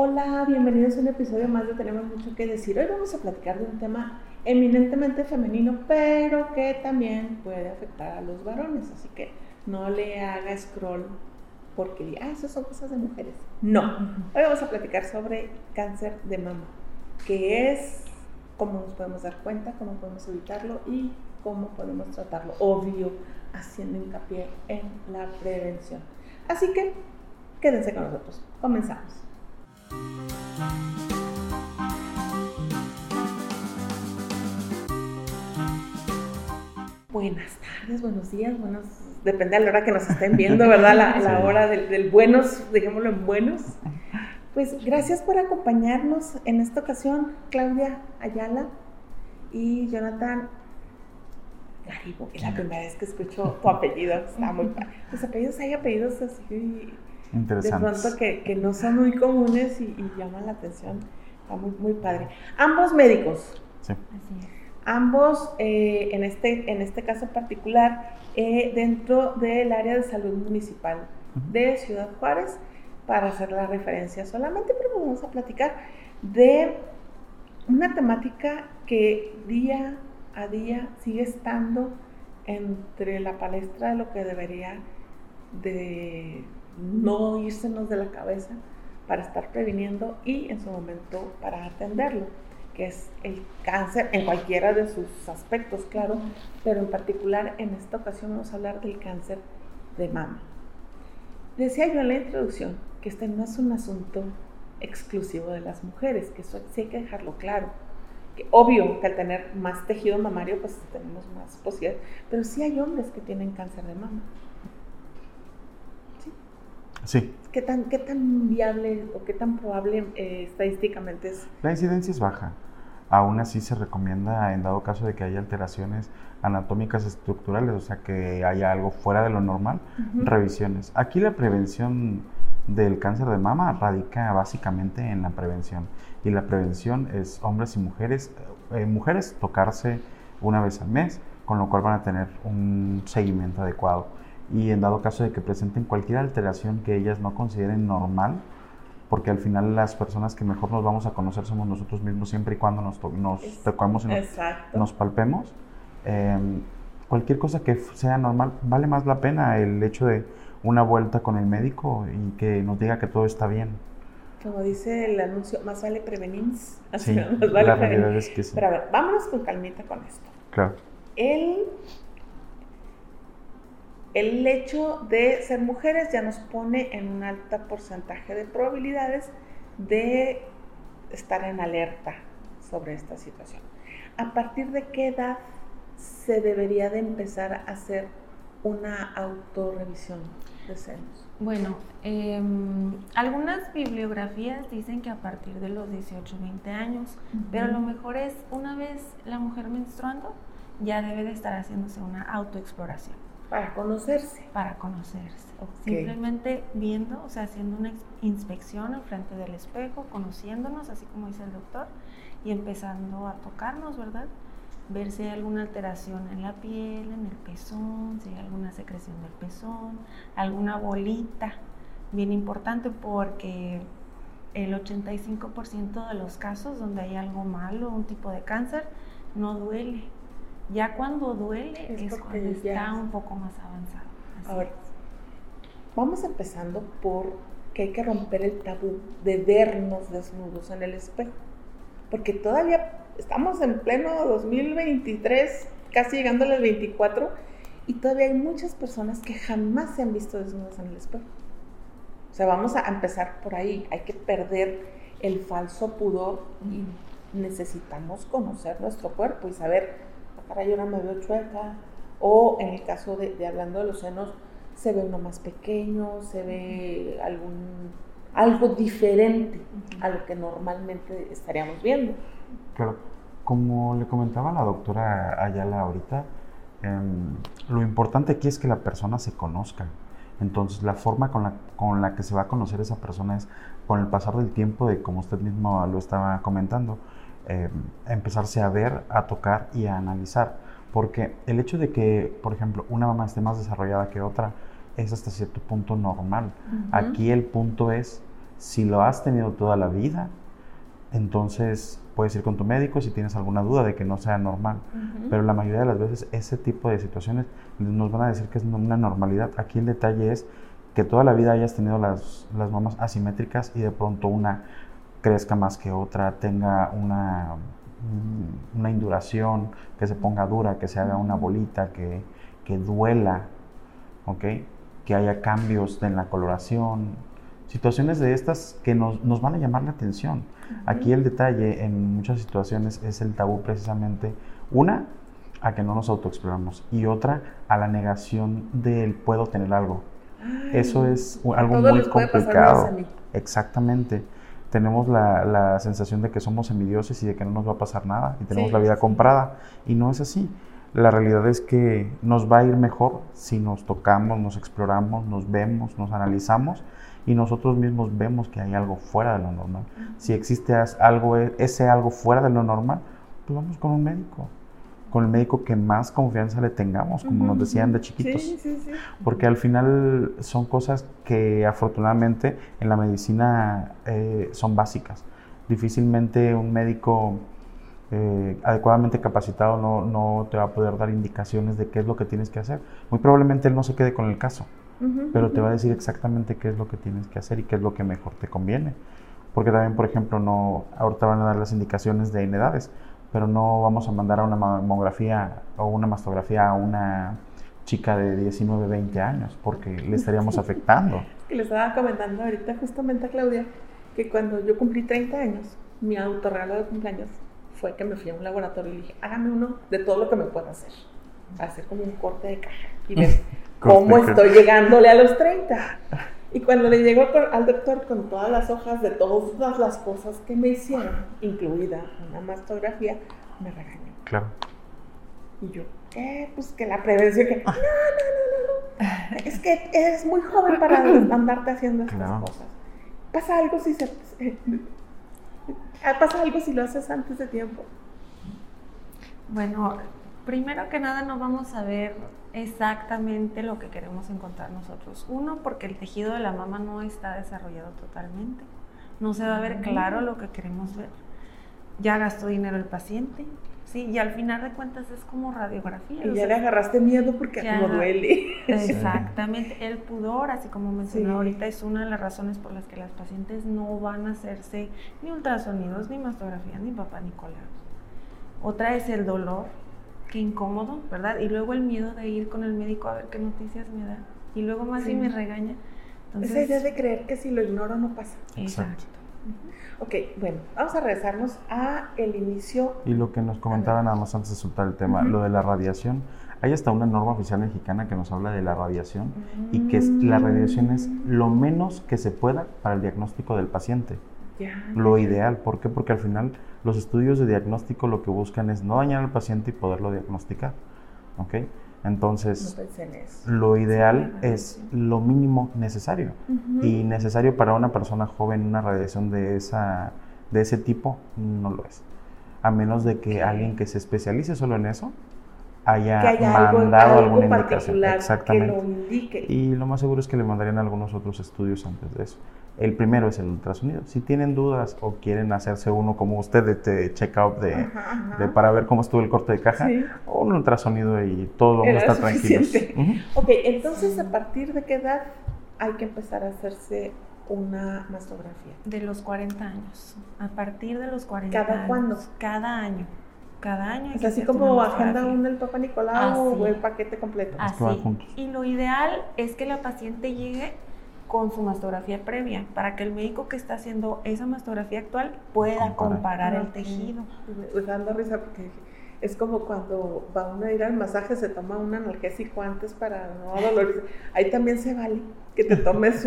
Hola, bienvenidos a un episodio más de Tenemos Mucho que Decir. Hoy vamos a platicar de un tema eminentemente femenino, pero que también puede afectar a los varones, así que no le haga scroll porque diga, esas son cosas de mujeres. No, hoy vamos a platicar sobre cáncer de mama, qué es, cómo nos podemos dar cuenta, cómo podemos evitarlo y cómo podemos tratarlo, obvio, haciendo hincapié en la prevención. Así que quédense con nosotros, comenzamos. Buenas tardes, buenos días, depende de la hora que nos estén viendo, ¿verdad? La hora del buenos, dejémoslo en buenos. Pues gracias por acompañarnos en esta ocasión, Claudia Ayala y Jonathan Garibo. Es la primera vez que escucho tu apellido, está muy padre. Los apellidos, hay apellidos así interesantes. De pronto que no son muy comunes y llaman la atención, está muy padre. Ambos médicos. Sí. Así es. Ambos, en este caso particular, dentro del área de salud municipal de Ciudad Juárez, para hacer la referencia solamente, pero vamos a platicar de una temática que día a día sigue estando entre la palestra de lo que debería de no írsenos de la cabeza para estar previniendo y en su momento para atenderlo, que es el cáncer en cualquiera de sus aspectos, claro, pero en particular en esta ocasión vamos a hablar del cáncer de mama. Decía yo en la introducción que este no es un asunto exclusivo de las mujeres, que eso sí hay que dejarlo claro. Que obvio que al tener más tejido mamario pues tenemos más posibilidades, pero sí hay hombres que tienen cáncer de mama. Sí. ¿Qué tan viable o qué tan probable estadísticamente es? La incidencia es baja. Aún así se recomienda, en dado caso de que haya alteraciones anatómicas estructurales, o sea que haya algo fuera de lo normal, revisiones. Aquí la prevención del cáncer de mama radica básicamente en la prevención. Y la prevención es hombres y mujeres. Mujeres tocarse una vez al mes, con lo cual van a tener un seguimiento adecuado. Y en dado caso de que presenten cualquier alteración que ellas no consideren normal, porque al final las personas que mejor nos vamos a conocer somos nosotros mismos siempre y cuando nos toquemos y nos palpemos. Cualquier cosa que sea normal, vale más la pena el hecho de una vuelta con el médico y que nos diga que todo está bien. Como dice el anuncio, más vale prevenir. Sí, la realidad es que sí. Pero a ver, vámonos con calmita con esto. Claro. El hecho de ser mujeres ya nos pone en un alto porcentaje de probabilidades de estar en alerta sobre esta situación. ¿A partir de qué edad se debería de empezar a hacer una autorrevisión de senos? Bueno, algunas bibliografías dicen que a partir de los 18 o 20 años, pero lo mejor es una vez la mujer menstruando, ya debe de estar haciéndose una autoexploración. Para conocerse. Okay. Simplemente viendo, o sea, haciendo una inspección enfrente del espejo, conociéndonos, así como dice el doctor, y empezando a tocarnos, ¿verdad? Ver si hay alguna alteración en la piel, en el pezón, si hay alguna secreción del pezón, alguna bolita, bien importante porque el 85% de los casos donde hay algo malo, un tipo de cáncer, no duele. Ya cuando duele es cuando está un poco más avanzado. Ahora, vamos empezando por que hay que romper el tabú de vernos desnudos en el espejo, porque todavía estamos en pleno 2023, casi llegando al 24, y todavía hay muchas personas que jamás se han visto desnudas en el espejo. O sea, vamos a empezar por ahí, hay que perder el falso pudor y necesitamos conocer nuestro cuerpo y saber, caray, yo no me veo chueca, o en el caso de hablando de los senos, se ve uno más pequeño, se ve algo diferente a lo que normalmente estaríamos viendo. Claro, como le comentaba la doctora Ayala ahorita, lo importante aquí es que la persona se conozca. Entonces la forma con la que se va a conocer esa persona es con el pasar del tiempo, de como usted mismo lo estaba comentando, empezarse a ver, a tocar y a analizar, porque el hecho de que, por ejemplo, una mama esté más desarrollada que otra es hasta cierto punto normal. Aquí el punto es Si lo has tenido toda la vida, entonces puedes ir con tu médico si tienes alguna duda de que no sea normal. Pero la mayoría de las veces ese tipo de situaciones nos van a decir que es una normalidad. Aquí el detalle es que toda la vida hayas tenido las mamas asimétricas y de pronto una crezca más que otra, tenga una induración, que se ponga dura, que se haga una bolita, que duela, ¿ok? Que haya cambios en la coloración, situaciones de estas que nos van a llamar la atención. Aquí el detalle en muchas situaciones es el tabú precisamente, una, a que no nos autoexploramos, y otra, a la negación del puedo tener algo. Eso es algo muy complicado. Exactamente. Tenemos la sensación de que somos semidioses y de que no nos va a pasar nada y tenemos la vida comprada, y no es así. La realidad es que nos va a ir mejor si nos tocamos, nos exploramos, nos vemos, nos analizamos y nosotros mismos vemos que hay algo fuera de lo normal. Si existe ese algo fuera de lo normal, pues vamos con un médico, con el médico que más confianza le tengamos, como nos decían de chiquitos. Sí. Porque al final son cosas que afortunadamente en la medicina son básicas. Difícilmente un médico adecuadamente capacitado no te va a poder dar indicaciones de qué es lo que tienes que hacer. Muy probablemente él no se quede con el caso, pero te va a decir exactamente qué es lo que tienes que hacer y qué es lo que mejor te conviene. Porque también, por ejemplo, ahorita van a dar las indicaciones de edades, pero no vamos a mandar a una mamografía o una mastografía a una chica de 19, 20 años, porque le estaríamos afectando. Que le estaba comentando ahorita justamente a Claudia que cuando yo cumplí 30 años, mi autorregalo de cumpleaños fue que me fui a un laboratorio y dije, hágame uno de todo lo que me pueda hacer como un corte de caja y ver cómo estoy llegándole a los 30. Y cuando le llegó al doctor con todas las hojas de todas las cosas que me hicieron, incluida una mastografía, me regañó. Claro. Y yo, pues que la prevención, que no. Es que eres muy joven para andarte haciendo estas cosas. Pasa algo si lo haces antes de tiempo. Bueno, primero que nada no vamos a ver exactamente lo que queremos encontrar nosotros. Uno, porque el tejido de la mama no está desarrollado totalmente. No se va a ver claro lo que queremos ver. Ya gastó dinero el paciente, sí, y al final de cuentas es como radiografía. Y ya le agarraste miedo porque no duele. Exactamente. El pudor, así como mencioné ahorita, es una de las razones por las que las pacientes no van a hacerse ni ultrasonidos, ni mastografía, ni papá Nicolau. Otra es el dolor. Qué incómodo, ¿verdad? Y luego el miedo de ir con el médico a ver qué noticias me da. Y luego más si me regaña. Entonces, esa idea de creer que si lo ignoro no pasa. Exacto. Ok, bueno, vamos a regresarnos a el inicio. Y lo que nos comentaba nada más antes de soltar el tema, lo de la radiación. Hay hasta una norma oficial mexicana que nos habla de la radiación y que la radiación es lo menos que se pueda para el diagnóstico del paciente. Lo ideal, ¿por qué? Porque al final los estudios de diagnóstico lo que buscan es no dañar al paciente y poderlo diagnosticar, ¿ok? Entonces, lo ideal es lo mínimo necesario y necesario para una persona joven una radiación de ese tipo no lo es, a menos de que alguien que se especialice solo en eso haya mandado alguna indicación. Exactamente. Que lo indique. Y lo más seguro es que le mandarían algunos otros estudios antes de eso. El primero es el ultrasonido. Si tienen dudas o quieren hacerse uno como usted de check-up para ver cómo estuvo el corte de caja, o un ultrasonido y todo vamos a estar tranquilos. Ok, entonces ¿a partir de qué edad hay que empezar a hacerse una mastografía? De los 40 años. A partir de los 40 años. ¿Cada cuándo? Cada año. Es así como agenda uno el Papa Nicolau o el paquete completo. Así. Y lo ideal es que la paciente llegue con su mastografía previa, para que el médico que está haciendo esa mastografía actual pueda comparar el tejido. Me está dando risa porque es como cuando va uno a ir al masaje, se toma un analgésico antes para no adolorirse. Ahí también se vale que te tomes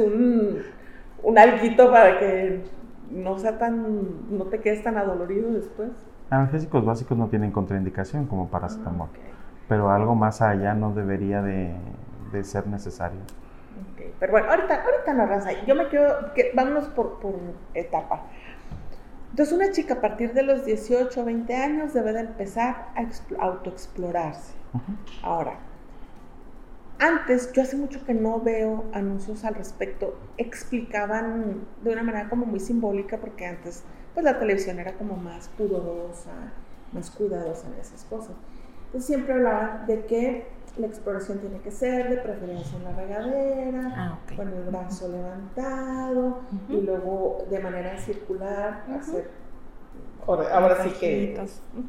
un alguito para que no te quedes tan adolorido después. Analgésicos básicos no tienen contraindicación como paracetamol, pero algo más allá no debería de ser necesario. Okay. Pero bueno, ahorita no, Raza, yo me quiero, vámonos por etapa. Entonces una chica a partir de los 18 o 20 años debe de empezar a autoexplorarse. Ahora, Antes, yo hace mucho que no veo anuncios al respecto, explicaban de una manera como muy simbólica, porque antes pues la televisión era como más pudorosa, más cuidadosa en esas cosas. Entonces siempre hablaban de que la exploración tiene que ser de preferencia en la regadera, okay, con el brazo levantado, y luego de manera circular hacer, ahora sí que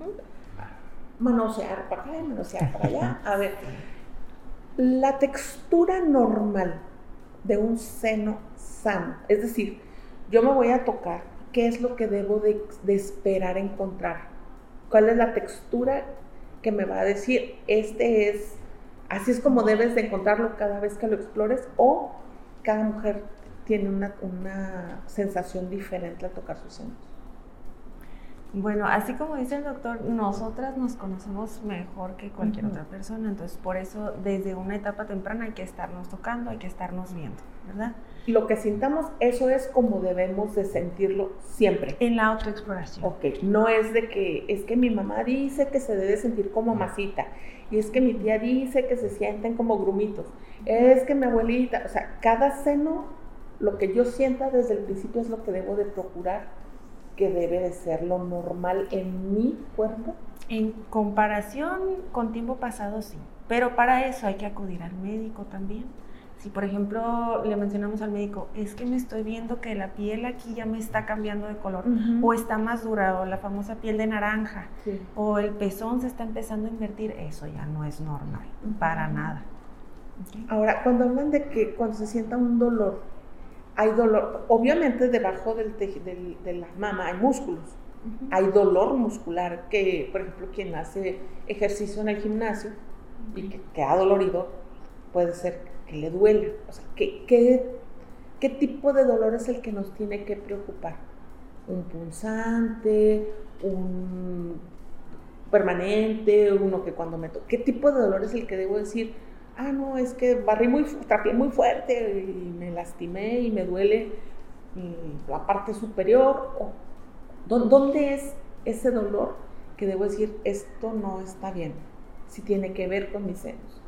manosear para acá y manosear para allá. A ver, la textura normal de un seno sano, es decir, yo me voy a tocar, ¿qué es lo que debo de esperar encontrar? ¿Cuál es la textura que me va a decir, así es como debes de encontrarlo cada vez que lo explores? ¿O cada mujer tiene una sensación diferente al tocar sus senos? Bueno, así como dice el doctor, nosotras nos conocemos mejor que cualquier otra persona, entonces por eso desde una etapa temprana hay que estarnos tocando, hay que estarnos viendo, ¿verdad? Lo que sintamos, eso es como debemos de sentirlo siempre. En la autoexploración. Ok, no es de que, es que mi mamá dice que se debe sentir como masita, y es que mi tía dice que se sienten como grumitos, es que mi abuelita, o sea, cada seno, lo que yo sienta desde el principio es lo que debo de procurar, que debe de ser lo normal en mi cuerpo. En comparación con tiempo pasado, sí, pero para eso hay que acudir al médico también. Si por ejemplo le mencionamos al médico, es que me estoy viendo que la piel aquí ya me está cambiando de color, o está más dura, o la famosa piel de naranja, o el pezón se está empezando a invertir, eso ya no es normal, para nada. Okay. Ahora, cuando hablan de que cuando se sienta un dolor, hay dolor, obviamente debajo de la mama hay músculos, hay dolor muscular, que por ejemplo quien hace ejercicio en el gimnasio y que queda dolorido, puede ser que le duela. O sea, ¿qué tipo de dolor es el que nos tiene que preocupar? ¿Un punzante? ¿Un permanente? ¿Uno que cuando me toca? ¿Qué tipo de dolor es el que debo decir? Ah, no, es que trapeé muy fuerte y me lastimé y me duele la parte superior. ¿Dónde es ese dolor que debo decir, esto no está bien? Si tiene que ver con mis senos.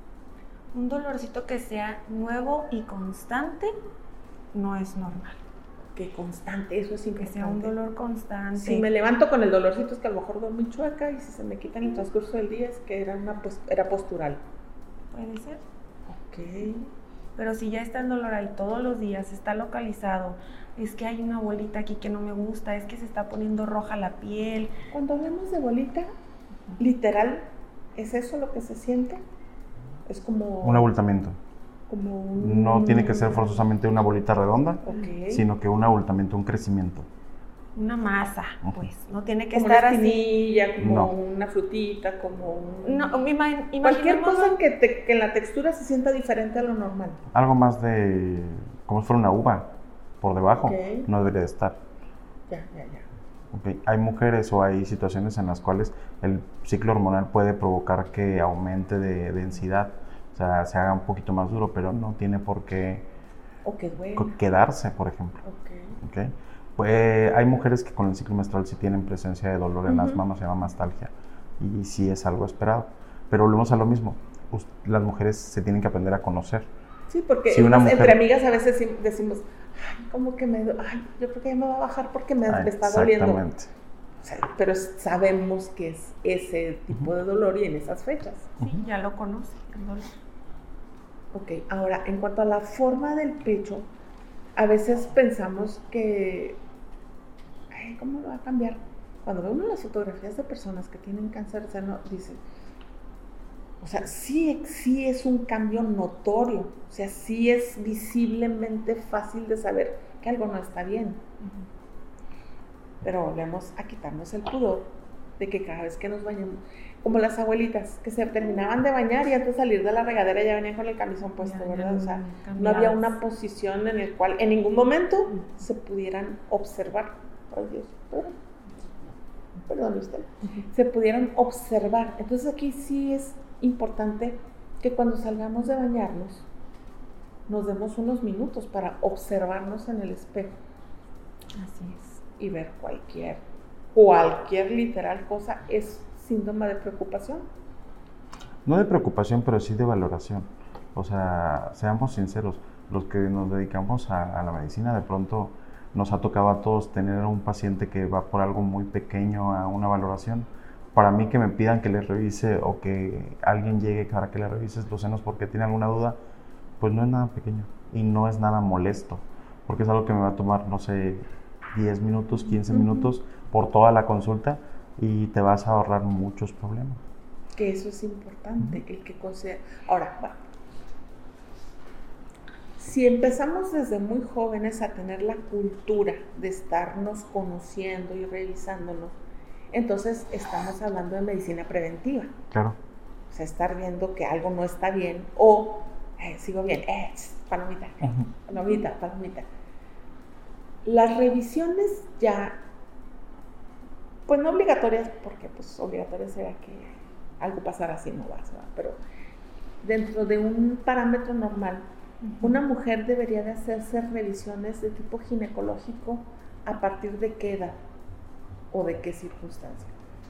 Un dolorcito que sea nuevo y constante no es normal. Que constante, eso es importante. Que sea un dolor constante. Si me levanto con el dolorcito es que a lo mejor duermo chueca, y si se me quita en el transcurso del día es que era postural. Puede ser. Ok. Pero si ya está el dolor ahí todos los días, está localizado, es que hay una bolita aquí que no me gusta, es que se está poniendo roja la piel. Cuando hablamos de bolita, literal, ¿es eso lo que se siente? Es como un abultamiento. No tiene que ser forzosamente una bolita redonda, sino que un abultamiento, un crecimiento. Una masa, pues, no tiene que como estar una espinilla, así. Como una frutita, como cualquier cosa que en la textura se sienta diferente a lo normal. Algo más de, como si fuera una uva, por debajo, no debería de estar. Ya. Okay. Hay mujeres o hay situaciones en las cuales el ciclo hormonal puede provocar que aumente de densidad, o sea, se haga un poquito más duro, pero no tiene por qué quedarse, por ejemplo. Okay. Pues, hay mujeres que con el ciclo menstrual sí tienen presencia de dolor en las mamas, se llama mastalgia, y sí es algo esperado. Pero volvemos a lo mismo, las mujeres se tienen que aprender a conocer. Sí, porque entre amigas a veces decimos, ay, como que yo creo que ya me va a bajar porque me está doliendo. Exactamente. O sea, pero sabemos que es ese tipo de dolor y en esas fechas. Sí, ya lo conoce, el dolor. Ok, ahora, en cuanto a la forma del pecho, a veces pensamos que, ¿cómo lo va a cambiar? Cuando ve uno las fotografías de personas que tienen cáncer de seno, dicen, o sea, sí es un cambio notorio, o sea, sí es visiblemente fácil de saber que algo no está bien. Pero volvemos a quitarnos el pudor de que cada vez que nos bañamos, como las abuelitas que se terminaban de bañar y antes de salir de la regadera ya venían con el camisón puesto, ¿verdad? O sea, no había una posición en la cual en ningún momento se pudieran observar. Ay, Dios, perdón usted. Se pudieran observar. Entonces aquí sí es importante que cuando salgamos de bañarnos nos demos unos minutos para observarnos en el espejo. Así es. Y ver cualquier literal cosa es síntoma de preocupación. No de preocupación, pero sí de valoración. O sea, seamos sinceros, los que nos dedicamos a la medicina, de pronto nos ha tocado a todos tener un paciente que va por algo muy pequeño a una valoración. Para mí que me pidan que le revise o que alguien llegue para que le revises los senos porque tiene alguna duda, pues no es nada pequeño y no es nada molesto, porque es algo que me va a tomar, no sé, 10 minutos, 15 minutos por toda la consulta y te vas a ahorrar muchos problemas. Que eso es importante, el que considera. Ahora, va. Si empezamos desde muy jóvenes a tener la cultura de estarnos conociendo y revisándonos, entonces estamos hablando de medicina preventiva. Claro. O sea, estar viendo que algo no está bien o sigo bien, palomita, palomita, palomita. Las revisiones ya, pues no obligatorias, porque pues obligatorias sería que algo pasara si no vas, ¿verdad? Pero dentro de un parámetro normal, una mujer debería de hacerse revisiones de tipo ginecológico ¿a partir de qué edad o de qué circunstancia?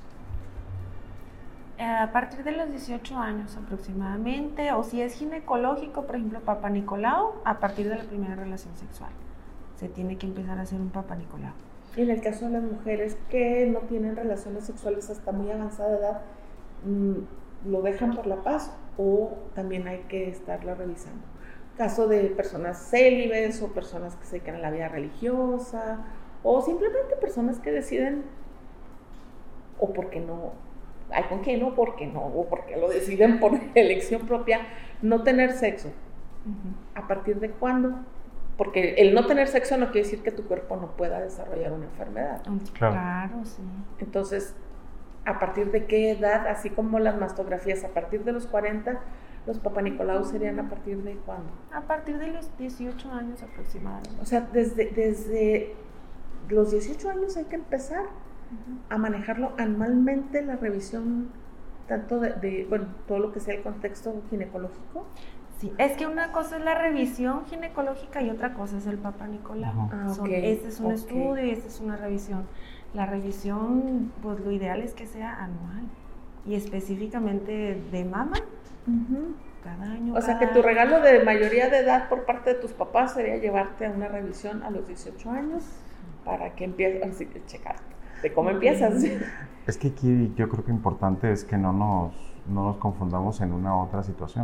A partir de los 18 años aproximadamente, o si es ginecológico, por ejemplo, Papa Nicolau, a partir de la primera relación sexual. Se tiene que empezar a hacer un Papa Nicolau. Y en el caso de las mujeres que no tienen relaciones sexuales hasta muy avanzada edad, ¿lo dejan por la paz o también hay que estarla revisando? Caso de personas célibes o personas que se dedican a la vida religiosa o simplemente personas que deciden o porque no, hay con quién o porque no, o porque lo deciden por elección propia, no tener sexo. ¿A partir de cuándo? Porque el no tener sexo no quiere decir que tu cuerpo no pueda desarrollar una enfermedad. Claro, sí. Entonces, ¿a partir de qué edad? Así como las mastografías, a partir de los 40, los Papa Nicolau serían a partir de cuándo? A partir de los 18 años aproximadamente. O sea, desde los 18 años hay que empezar a manejarlo anualmente, la revisión tanto de todo lo que sea el contexto ginecológico. Sí, es que una cosa es la revisión ginecológica y otra cosa es el Papa Nicolau. Este es un estudio y esta es una revisión. La revisión, pues lo ideal es que sea anual y específicamente de mama. Cada año. O sea que tu regalo de mayoría de edad por parte de tus papás sería llevarte a una revisión a los 18 años para que empieces a checar de cómo empiezas. Es que aquí yo creo que importante es que no nos confundamos en una u otra situación.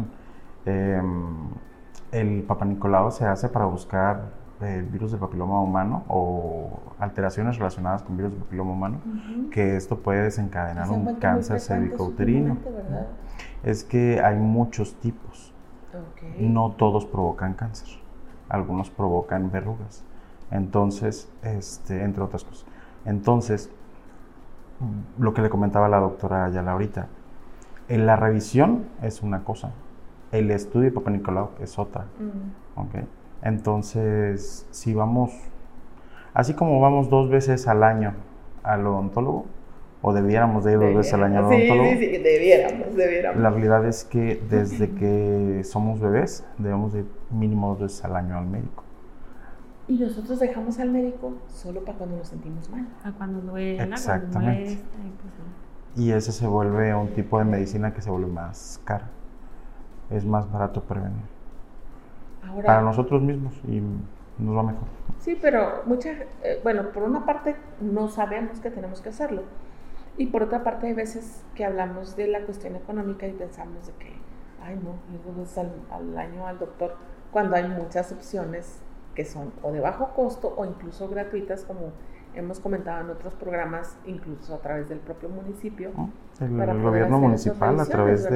El Papa Nicolau se hace para buscar el virus del papiloma humano o alteraciones relacionadas con virus del papiloma humano, que esto puede desencadenar un cáncer cervicouterino. Es que hay muchos tipos. No todos provocan cáncer. Algunos provocan verrugas. Entonces, entre otras cosas. Entonces, lo que le comentaba la doctora Ayala ahorita, en la revisión es una cosa, el estudio de Papa Nicolau es otra. ¿Okay? Entonces, si vamos, así como vamos 2 veces al año al odontólogo, o debiéramos de ir 2 veces al año al odontólogo. Sí, debiéramos. La realidad es que desde que somos bebés, debemos de ir mínimo 2 veces al año al médico. Y nosotros dejamos al médico solo para cuando nos sentimos mal. Cuando duele, exactamente. Cuando molesta, y ese se vuelve un tipo de medicina que se vuelve más cara. Es más barato prevenir. Ahora, para nosotros mismos y nos va mejor. Sí, pero por una parte no sabemos que tenemos que hacerlo. Y por otra parte hay veces que hablamos de la cuestión económica y pensamos de que, ir 2 veces al año al doctor, cuando hay muchas opciones que son o de bajo costo o incluso gratuitas, como hemos comentado en otros programas, incluso a través del propio municipio. El gobierno municipal a través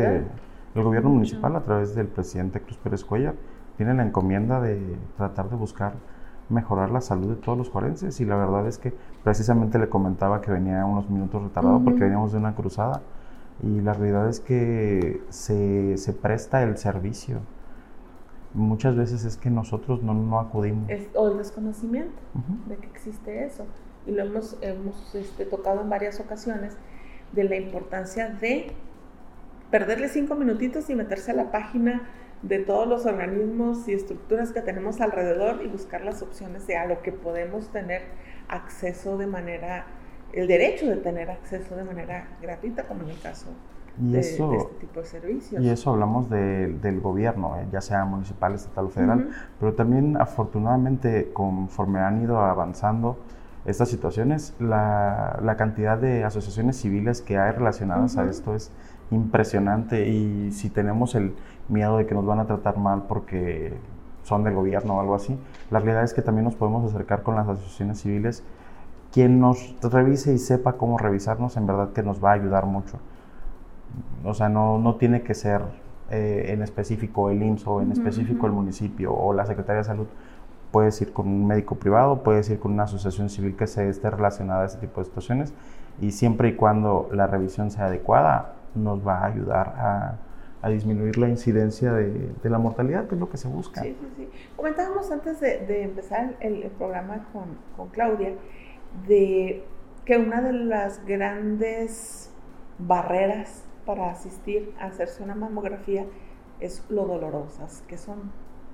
del presidente Cruz Pérez Cuellar tiene la encomienda de tratar de buscar mejorar la salud de todos los juarenses, y la verdad es que precisamente le comentaba que venía unos minutos retardado porque veníamos de una cruzada, y la realidad es que se presta el servicio. Muchas veces es que nosotros no acudimos. O el desconocimiento de que existe eso. Y lo hemos tocado en varias ocasiones, de la importancia de perderle 5 minutitos y meterse a la página de todos los organismos y estructuras que tenemos alrededor y buscar las opciones de a lo que podemos tener acceso el derecho de tener acceso de manera gratuita, como en el caso Y de eso, de este tipo de servicios. y eso hablamos del gobierno, ya sea municipal, estatal o federal, pero también afortunadamente conforme han ido avanzando estas situaciones, la cantidad de asociaciones civiles que hay relacionadas a esto es impresionante, y si tenemos el miedo de que nos van a tratar mal porque son del gobierno o algo así, la realidad es que también nos podemos acercar con las asociaciones civiles. Quien nos revise y sepa cómo revisarnos, en verdad que nos va a ayudar mucho. O sea, no tiene que ser en específico el IMSS o en específico el municipio o la Secretaría de Salud. Puedes ir con un médico privado, puedes ir con una asociación civil que se esté relacionada a este tipo de situaciones, y siempre y cuando la revisión sea adecuada, nos va a ayudar a disminuir la incidencia de la mortalidad, que es lo que se busca. Sí. Comentábamos antes de empezar el programa con Claudia, de que una de las grandes barreras para asistir a hacerse una mamografía es lo dolorosas que son.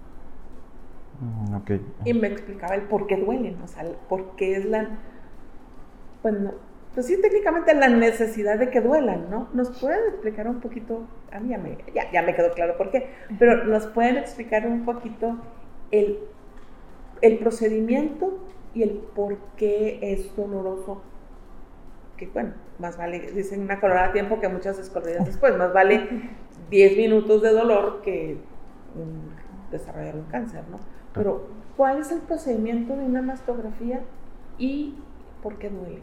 Okay. Y me explicaba el por qué duelen, o sea, por qué es pues sí, técnicamente la necesidad de que duelan, ¿no? ¿Nos pueden explicar un poquito? A mí ya me quedó claro por qué, pero ¿nos pueden explicar un poquito el procedimiento y el por qué es doloroso? Que bueno, más vale, dicen una colorada a tiempo que muchas descoloridas después, más vale 10 minutos de dolor que desarrollar un cáncer, ¿no? Pero, ¿cuál es el procedimiento de una mastografía y por qué duele?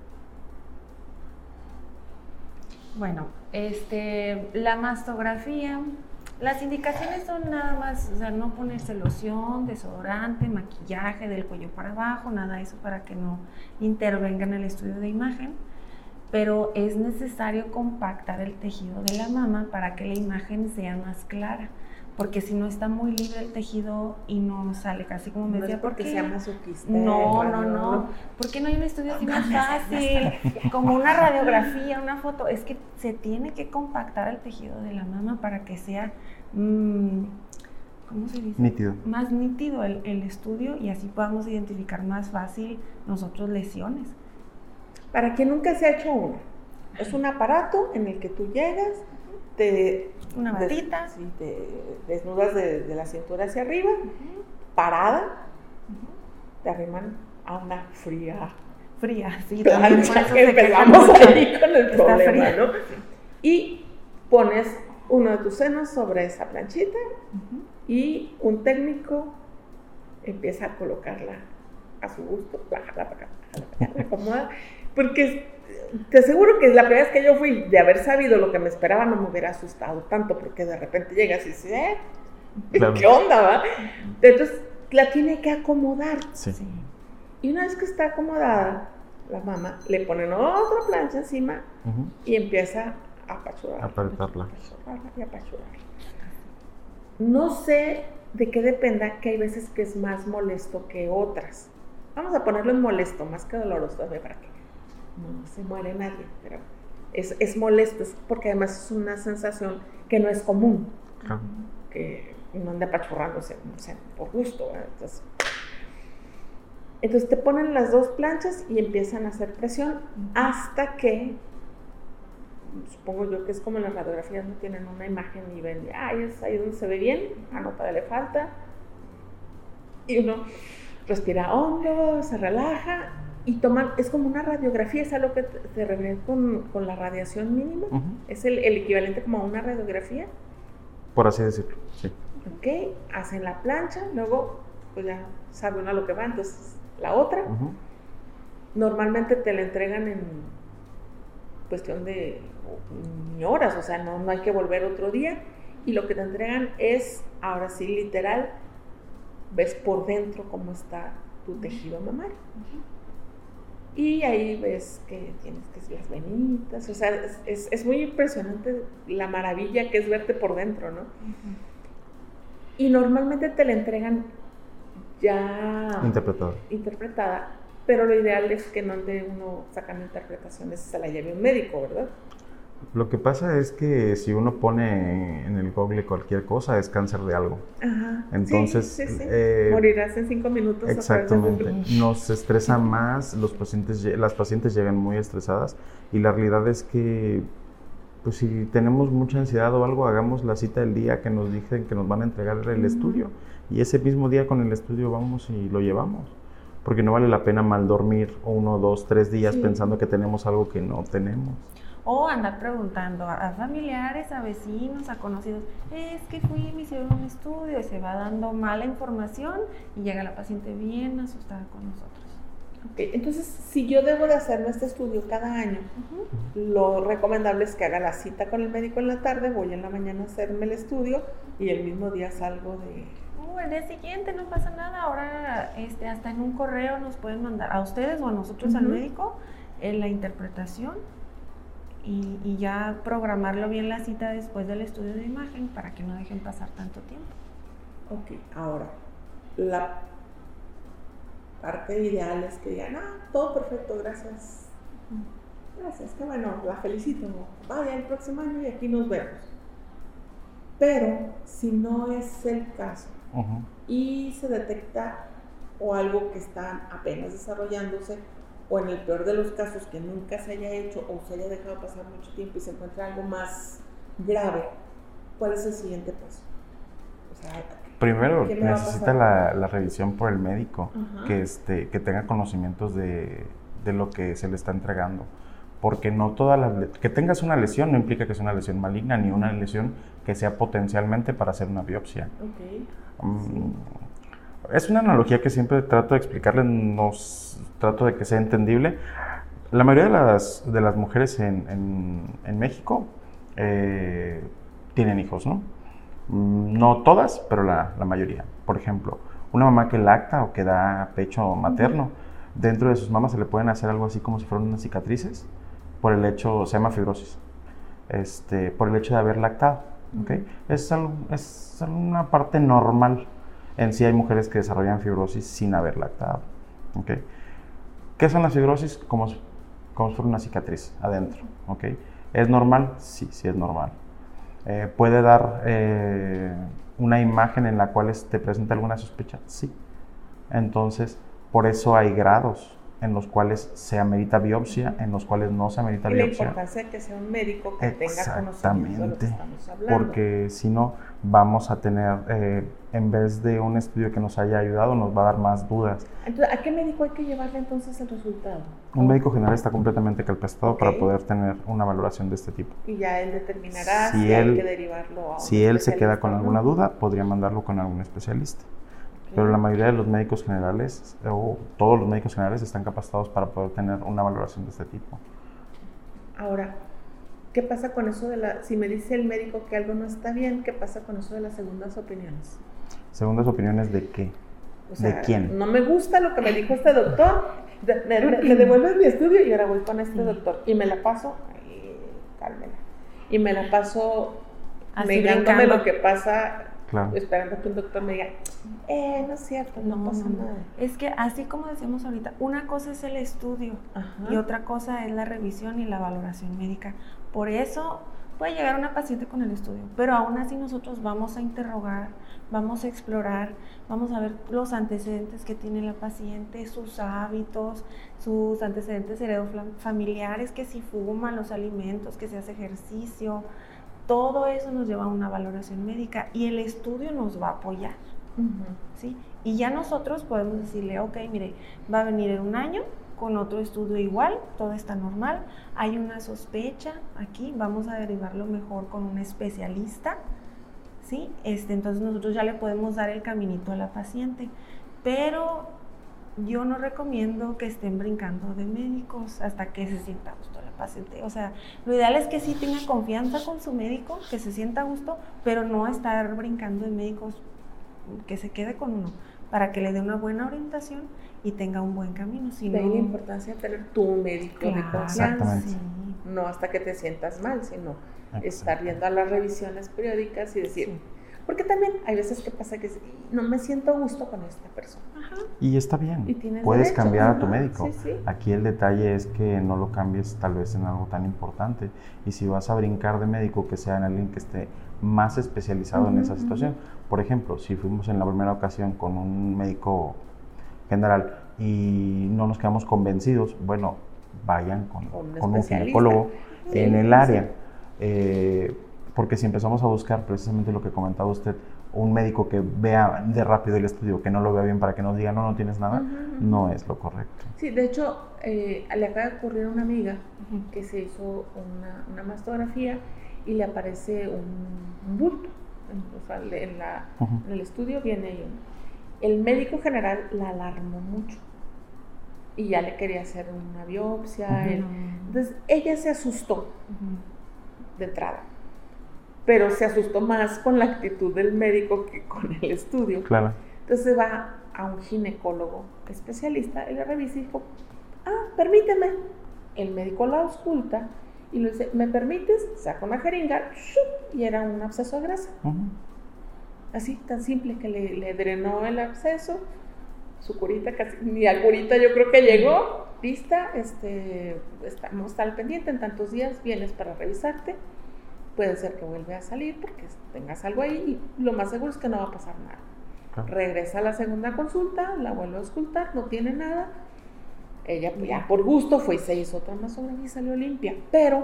Bueno, la mastografía, las indicaciones son nada más, o sea, no ponerse loción, desodorante, maquillaje del cuello para abajo, nada de eso para que no intervenga en el estudio de imagen, pero es necesario compactar el tejido de la mama para que la imagen sea más clara, porque si no está muy libre el tejido y no sale casi como me decía. No es porque sea masoquista. No. ¿Por qué no hay un estudio así más fácil? Como una radiografía, una foto. Es que se tiene que compactar el tejido de la mama para que sea, ¿cómo se dice? Nítido. Más nítido el estudio, y así podamos identificar más fácil nosotros lesiones. Para quien nunca se ha hecho uno, es un aparato en el que tú llegas, una batita, te desnudas de la cintura hacia arriba, parada, te arriman a una fría, sí, plancha, que empezamos ahí con el problema, ¿no? Y pones uno de tus senos sobre esa planchita y un técnico empieza a colocarla a su gusto, bajarla para acá, acomoda, porque te aseguro que la primera vez que yo fui, de haber sabido lo que me esperaba, no me hubiera asustado tanto, porque de repente llegas y dices, claro. ¿Qué onda, va? Entonces, la tiene que acomodar. Sí. Y una vez que está acomodada, la mamá le ponen otra plancha encima y empieza a apachurrarla. Apretarla. Y apachurrarla. No sé de qué dependa, que hay veces que es más molesto que otras. Vamos a ponerlo en molesto, más que doloroso, para que no se muere nadie, pero es molesto, porque además es una sensación que no es común, que no anda apachurrándose, o sea, por gusto, ¿verdad? Entonces te ponen las dos planchas y empiezan a hacer presión hasta que, supongo yo que es como en las radiografías, no tienen una imagen y ven, es ahí donde se ve bien, no todavía le falta, y uno respira hondo, se relaja y toman, es como una radiografía, es algo que te refiere con la radiación mínima, es el equivalente como a una radiografía. Por así decirlo, sí. Ok, hacen la plancha, luego pues ya sabe uno a lo que va, entonces la otra, normalmente te la entregan en cuestión de horas, o sea, no hay que volver otro día, y lo que te entregan es, ahora sí, literal, ves por dentro cómo está tu tejido mamario. Y ahí ves que tienes que las venitas, o sea, es muy impresionante la maravilla que es verte por dentro, ¿no? Y normalmente te la entregan ya interpretada, pero lo ideal es que no ande uno sacando interpretaciones, se la lleve un médico, ¿verdad? Lo que pasa es que si uno pone en el Google cualquier cosa, es cáncer de algo. Entonces, sí. Morirás en 5 minutos. Exactamente. Nos estresa más, las pacientes llegan muy estresadas, y la realidad es que pues si tenemos mucha ansiedad o algo, hagamos la cita del día que nos dicen que nos van a entregar el estudio. Y ese mismo día con el estudio vamos y lo llevamos. Porque no vale la pena mal dormir 1, 2, 3 días pensando que tenemos algo que no tenemos. O andar preguntando a familiares, a vecinos, a conocidos, es que fui, me hicieron un estudio, y se va dando mala información y llega la paciente bien asustada con nosotros. Okay. Entonces, si yo debo de hacerme este estudio cada año, lo recomendable es que haga la cita con el médico en la tarde, voy en la mañana a hacerme el estudio y el mismo día salgo de... El día siguiente no pasa nada, ahora hasta en un correo nos pueden mandar a ustedes o a nosotros al médico la interpretación y ya programarlo bien la cita después del estudio de imagen para que no dejen pasar tanto tiempo. Ok, ahora, la parte ideal es que digan, todo perfecto, gracias. Gracias, qué bueno, la felicito. Vaya el próximo año y aquí nos vemos. Pero si no es el caso y se detecta o algo que está apenas desarrollándose, o en el peor de los casos que nunca se haya hecho o se haya dejado pasar mucho tiempo y se encuentra algo más grave, ¿cuál es el siguiente paso? O sea, primero necesita la revisión por el médico, que tenga conocimientos de lo que se le está entregando. Porque no que tengas una lesión no implica que sea una lesión maligna ni una lesión que sea potencialmente para hacer una biopsia. Es una analogía que siempre trato de explicarles, trato de que sea entendible. La mayoría de las mujeres en México tienen hijos, ¿no? No todas, pero la mayoría. Por ejemplo, una mamá que lacta o que da pecho materno, dentro de sus mamas se le pueden hacer algo así como si fueran unas cicatrices, por el hecho, se llama fibrosis, por el hecho de haber lactado, ¿okay? Es una parte normal. En sí hay mujeres que desarrollan fibrosis sin haber lactado, ¿okay? ¿Qué son las fibrosis? Como si fuera una cicatriz adentro, ¿okay? ¿Es normal? Sí es normal. ¿Puede dar una imagen en la cual te presenta alguna sospecha? Sí. Entonces, por eso hay grados en los cuales se amerita biopsia, en los cuales no se amerita biopsia. La importancia de que sea un médico que tenga conocimiento de lo que estamos hablando. Porque si no, vamos a tener, en vez de un estudio que nos haya ayudado, nos va a dar más dudas. Entonces, ¿a qué médico hay que llevarle entonces el resultado? Un médico general está completamente capacitado para poder tener una valoración de este tipo. Y ya él determinará si hay que derivarlo a un Si él se queda con alguna duda, podría mandarlo con algún especialista. Pero la mayoría de los médicos generales, o todos los médicos generales, están capacitados para poder tener una valoración de este tipo. Ahora, ¿qué pasa con eso si me dice el médico que algo no está bien, qué pasa con eso de las segundas opiniones? ¿Segundas opiniones de qué? O sea, ¿de quién? No me gusta lo que me dijo este doctor, le devuelves mi estudio y ahora voy con este doctor. Y me la paso, cálmela, y me la paso negándome lo que pasa. Claro. Esperando que un doctor me diga, no es cierto, no pasa nada. Es que así como decíamos ahorita, una cosa es el estudio y otra cosa es la revisión y la valoración médica. Por eso puede llegar una paciente con el estudio, pero aún así nosotros vamos a interrogar, vamos a explorar, vamos a ver los antecedentes que tiene la paciente, sus hábitos, sus antecedentes heredofamiliares, que si fuma, los alimentos, que si hace ejercicio. Todo eso nos lleva a una valoración médica y el estudio nos va a apoyar, ¿sí? Y ya nosotros podemos decirle, ok, mire, va a venir en un año con otro estudio igual, todo está normal, hay una sospecha aquí, vamos a derivarlo mejor con un especialista, ¿sí? Entonces nosotros ya le podemos dar el caminito a la paciente, pero yo no recomiendo que estén brincando de médicos hasta que se sienta a gusto la paciente. O sea, lo ideal es que sí tenga confianza con su médico, que se sienta a gusto, pero no estar brincando de médicos, que se quede con uno, para que le dé una buena orientación y tenga un buen camino. De ahí la importancia de tener tu médico de confianza. Sí. No hasta que te sientas mal, sino estar yendo a las revisiones periódicas y decir... Porque también hay veces que pasa que no me siento a gusto con esta persona. Y está bien, puedes cambiar a tu médico. Aquí el detalle es que no lo cambies tal vez en algo tan importante. Y si vas a brincar de médico, que sea en alguien que esté más especializado en esa situación. Por ejemplo, si fuimos en la primera ocasión con un médico general y no nos quedamos convencidos, bueno, vayan con un ginecólogo en el área. porque si empezamos a buscar precisamente lo que comentaba usted, un médico que vea de rápido el estudio, que no lo vea bien para que nos diga no tienes nada, no es lo correcto. Sí, de hecho, le acaba de ocurrir a una amiga que se hizo una mastografía y le aparece un bulto. O sea, en el estudio viene ahí el médico general la alarmó mucho y ya le quería hacer una biopsia. Entonces, ella se asustó de entrada, pero se asustó más con la actitud del médico que con el estudio. Claro. Entonces va a un ginecólogo especialista y le revisa y dijo, permíteme. El médico la ausculta y le dice, ¿me permites? Saca una jeringa y era un absceso de grasa. Así, tan simple, que le drenó el absceso, su curita, casi ni a curita yo creo que llegó, lista, estamos al pendiente, en tantos días vienes para revisarte, puede ser que vuelva a salir porque tengas algo ahí y lo más seguro es que no va a pasar nada. Regresa a la segunda consulta, la vuelve a auscultar, no tiene nada. Ella ya por gusto fue y se hizo otra mastografía y salió limpia, pero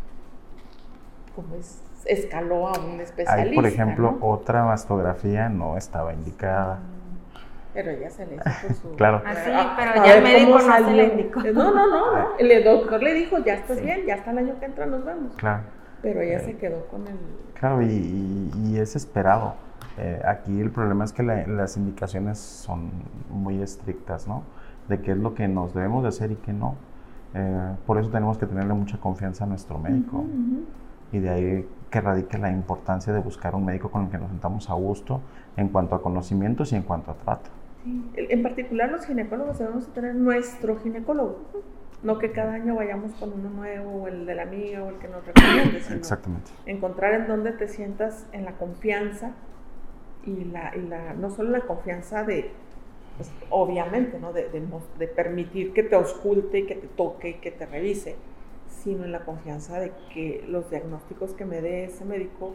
como escaló a un especialista. Ahí, por ejemplo, ¿no? Otra mastografía no estaba indicada. Pero ella se le hizo por su... Claro. Así, pero ya el médico no se le indicó. No. El doctor le dijo, ya estás bien, ya hasta el año que entra nos vemos. Claro. Pero ella se quedó con el... Claro, y es esperado. Aquí el problema es que las indicaciones son muy estrictas, ¿no? De qué es lo que nos debemos de hacer y qué no. Por eso tenemos que tenerle mucha confianza a nuestro médico. Y de ahí que radica la importancia de buscar un médico con el que nos sentamos a gusto en cuanto a conocimientos y en cuanto a trato. Sí. En particular los ginecólogos debemos tener nuestro ginecólogo. No que cada año vayamos con uno nuevo, o el de la amiga, o el que nos recomiende, sino exactamente. Encontrar en donde te sientas en la confianza y no solo la confianza de, pues, obviamente, ¿no? de permitir que te ausculte y que te toque y que te revise, sino en la confianza de que los diagnósticos que me dé ese médico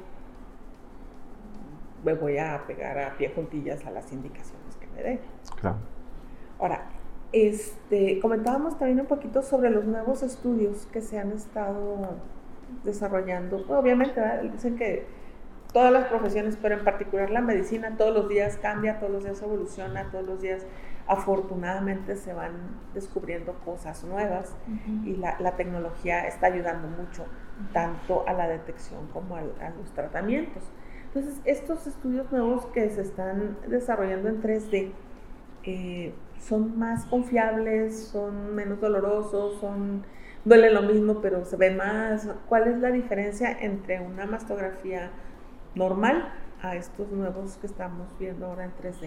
me voy a pegar a pie juntillas a las indicaciones que me dé. Claro. Ahora, comentábamos también un poquito sobre los nuevos estudios que se han estado desarrollando. Obviamente, ¿verdad? Dicen que todas las profesiones, pero en particular la medicina, todos los días cambia, todos los días evoluciona, todos los días afortunadamente se van descubriendo cosas nuevas y la tecnología está ayudando mucho, tanto a la detección como a los tratamientos. Entonces, estos estudios nuevos que se están desarrollando en 3D, son más confiables, son menos dolorosos, duele lo mismo pero se ve más. ¿Cuál es la diferencia entre una mastografía normal a estos nuevos que estamos viendo ahora en 3D?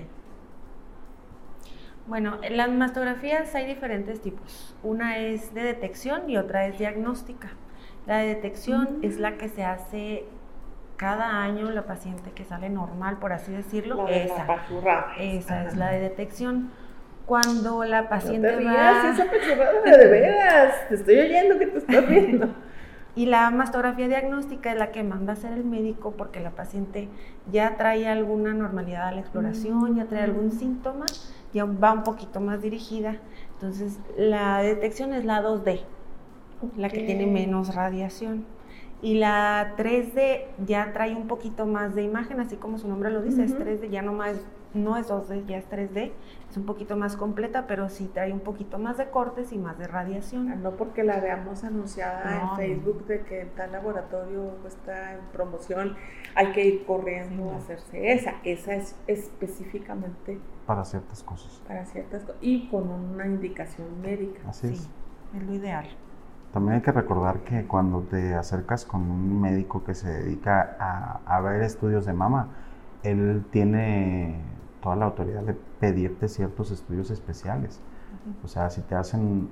Bueno, en las mastografías hay diferentes tipos. Una es de detección y otra es diagnóstica. La de detección es la que se hace cada año la paciente que sale normal, por así decirlo. Esa es la de detección. Cuando la paciente no te rías, esa apachurrada de veras, te estoy oyendo que te estás viendo. Y la mastografía diagnóstica es la que manda a hacer el médico porque la paciente ya trae alguna normalidad a la exploración, ya trae algún síntoma, ya va un poquito más dirigida. Entonces, la detección es la 2D, la que tiene menos radiación. Y la 3D ya trae un poquito más de imagen, así como su nombre lo dice, es 3D, ya no es 2D, ya es 3D, es un poquito más completa, pero sí trae un poquito más de cortes y más de radiación. No porque la veamos anunciada en Facebook de que tal laboratorio está en promoción, hay que ir corriendo a hacerse esa es específicamente para ciertas cosas. Y con una indicación médica. Así es. Es lo ideal. También hay que recordar que cuando te acercas con un médico que se dedica a ver estudios de mama, él tiene toda la autoridad de pedirte ciertos estudios especiales. O sea, si te hacen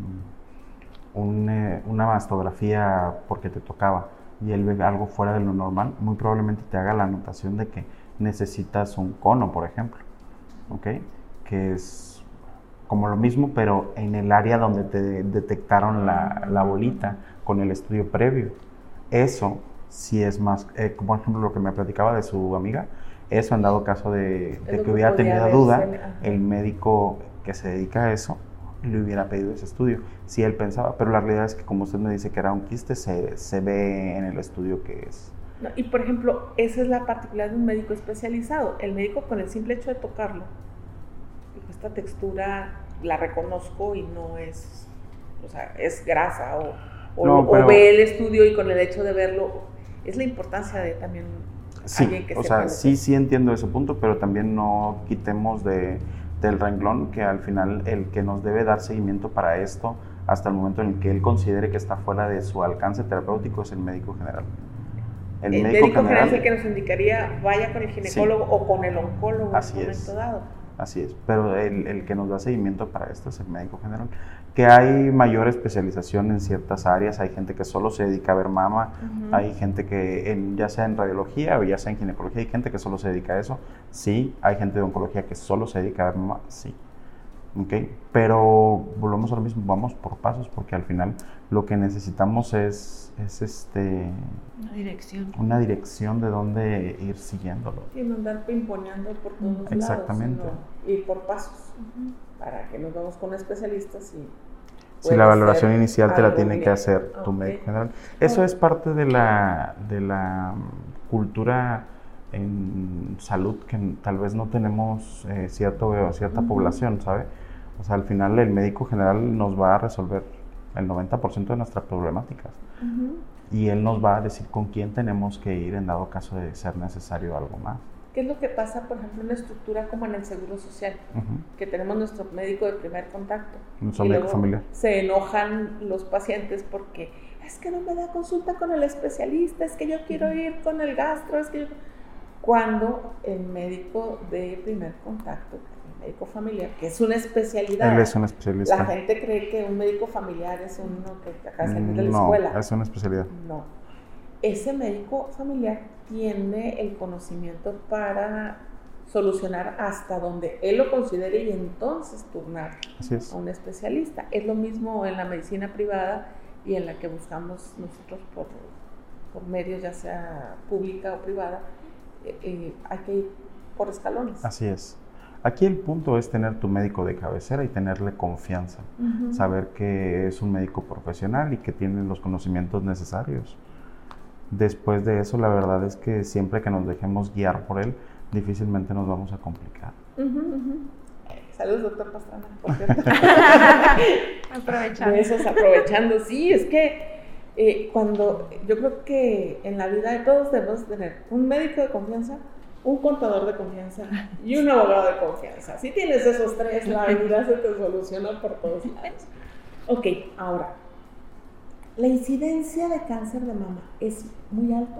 una mastografía porque te tocaba y él ve algo fuera de lo normal, muy probablemente te haga la anotación de que necesitas un cono, por ejemplo, ¿ok? Que es como lo mismo, pero en el área donde te detectaron la bolita con el estudio previo. Eso sí es más, como por ejemplo lo que me platicaba de su amiga, eso en dado caso de que hubiera tenido duda, el médico que se dedica a eso le hubiera pedido ese estudio, si él pensaba, pero la realidad es que como usted me dice que era un quiste, se ve en el estudio que es. No, y por ejemplo, esa es la particularidad de un médico especializado. El médico con el simple hecho de tocarlo, esta textura la reconozco y no es, o sea, es grasa o ve el estudio y con el hecho de verlo, es la importancia de también alguien que o sea, sí entiendo ese punto, pero también no quitemos del renglón que al final el que nos debe dar seguimiento para esto hasta el momento en el que él considere que está fuera de su alcance terapéutico es el médico general. El médico general es el que nos indicaría vaya con el ginecólogo o con el oncólogo en un momento dado. Así es, pero el que nos da seguimiento para esto es el médico general. Que hay mayor especialización en ciertas áreas, hay gente que solo se dedica a ver mama, hay gente que ya sea en radiología o ya sea en ginecología, hay gente que solo se dedica a eso, sí, hay gente de oncología que solo se dedica a ver mama, sí. Okay. Pero volvemos a lo mismo, vamos por pasos, porque al final lo que necesitamos es una dirección de dónde ir siguiéndolo. Y no andar pimponeando por todos Exactamente. lados, sino ir por pasos, para que nos vamos con especialistas y si la valoración inicial te la tiene que hacer tu médico general. Eso es parte de la cultura en salud que tal vez no tenemos cierta población, ¿sabe? O sea, al final el médico general nos va a resolver el 90% de nuestras problemáticas. Y él nos va a decir con quién tenemos que ir en dado caso de ser necesario algo más. ¿Qué es lo que pasa, por ejemplo, en la estructura como en el Seguro Social? Que tenemos nuestro médico de primer contacto. Nuestro médico familiar. Se enojan los pacientes porque es que no me da consulta con el especialista, es que yo quiero ir con el gastro, es que yo... Cuando el médico de primer contacto, el médico familiar, que es una especialidad. Él es un especialista. La gente cree que un médico familiar es uno que acaba de salir de la escuela. No, es una especialidad. No. Ese médico familiar tiene el conocimiento para solucionar hasta donde él lo considere y entonces turnar a un especialista. Es lo mismo en la medicina privada y en la que buscamos nosotros por medios, ya sea pública o privada, hay que ir por escalones. Así es. Aquí el punto es tener tu médico de cabecera y tenerle confianza, saber que es un médico profesional y que tiene los conocimientos necesarios. Después de eso, la verdad es que siempre que nos dejemos guiar por él, difícilmente nos vamos a complicar. Saludos, doctor Pastrana, por cierto. Aprovechando. Aprovechando. Sí, es que cuando yo creo que en la vida de todos debemos tener un médico de confianza, un contador de confianza y un abogado de confianza. Si tienes esos tres, la vida se te soluciona por todos lados. Ok, ahora, ¿la incidencia de cáncer de mama es muy alta?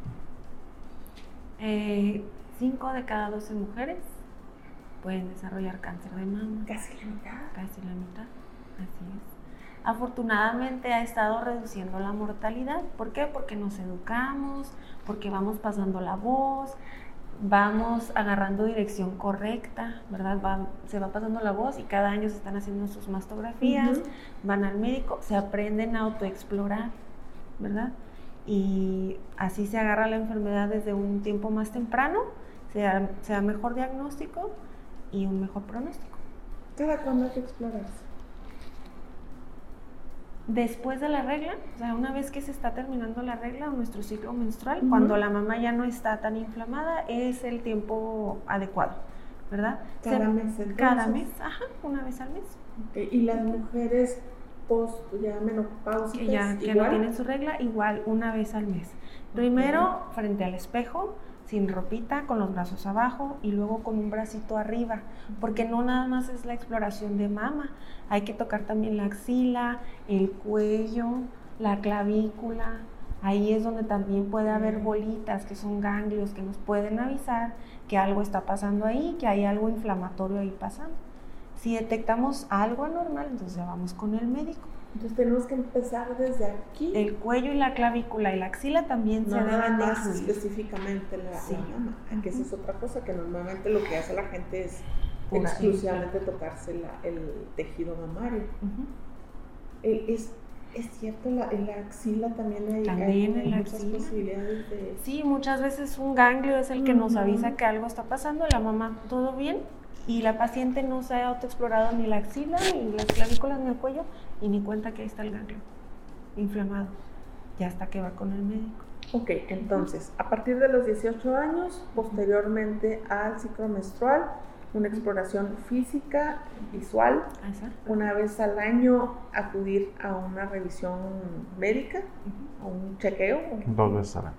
5 de cada 12 mujeres pueden desarrollar cáncer de mama. Casi la mitad. Casi la mitad, así es. Afortunadamente ha estado reduciendo la mortalidad. ¿Por qué? Porque nos educamos, porque vamos pasando la voz, vamos agarrando dirección correcta, ¿verdad? Se va pasando la voz y cada año se están haciendo sus mastografías, van al médico, se aprenden a autoexplorar, ¿verdad? Y así se agarra la enfermedad desde un tiempo más temprano, se da mejor diagnóstico y un mejor pronóstico. ¿Cada cuándo hay que explorarse? Después de la regla, o sea, una vez que se está terminando la regla o nuestro ciclo menstrual, cuando la mama ya no está tan inflamada, es el tiempo adecuado, ¿verdad? Cada mes, entonces. Cada mes, una vez al mes. Okay. ¿Y las mujeres post ya menopáusicas que no tienen su regla, igual una vez al mes? Primero frente al espejo, sin ropita, con los brazos abajo y luego con un bracito arriba, porque no nada más es la exploración de mama, hay que tocar también la axila, el cuello, la clavícula. Ahí es donde también puede haber bolitas, que son ganglios, que nos pueden avisar que algo está pasando ahí, que hay algo inflamatorio ahí pasando. Si detectamos algo anormal, entonces ya vamos con el médico. Entonces tenemos que empezar desde aquí. El cuello y la clavícula y la axila también se deben de incluir. Específicamente la mama, que esa es otra cosa que normalmente lo que hace la gente es exclusivamente tocarse el tejido mamario. Es cierto, en la axila también hay muchas posibilidades de... Sí, muchas veces un ganglio es el que nos avisa que algo está pasando, la mamá todo bien y la paciente no se ha autoexplorado ni la axila, ni las clavículas, ni el cuello, y ni cuenta que ahí está el ganglio inflamado, ya hasta que va con el médico. Ok, entonces, a partir de los 18 años, posteriormente al ciclo menstrual, una exploración física, visual, una vez al año acudir a una revisión médica, a un chequeo. 2 veces al año.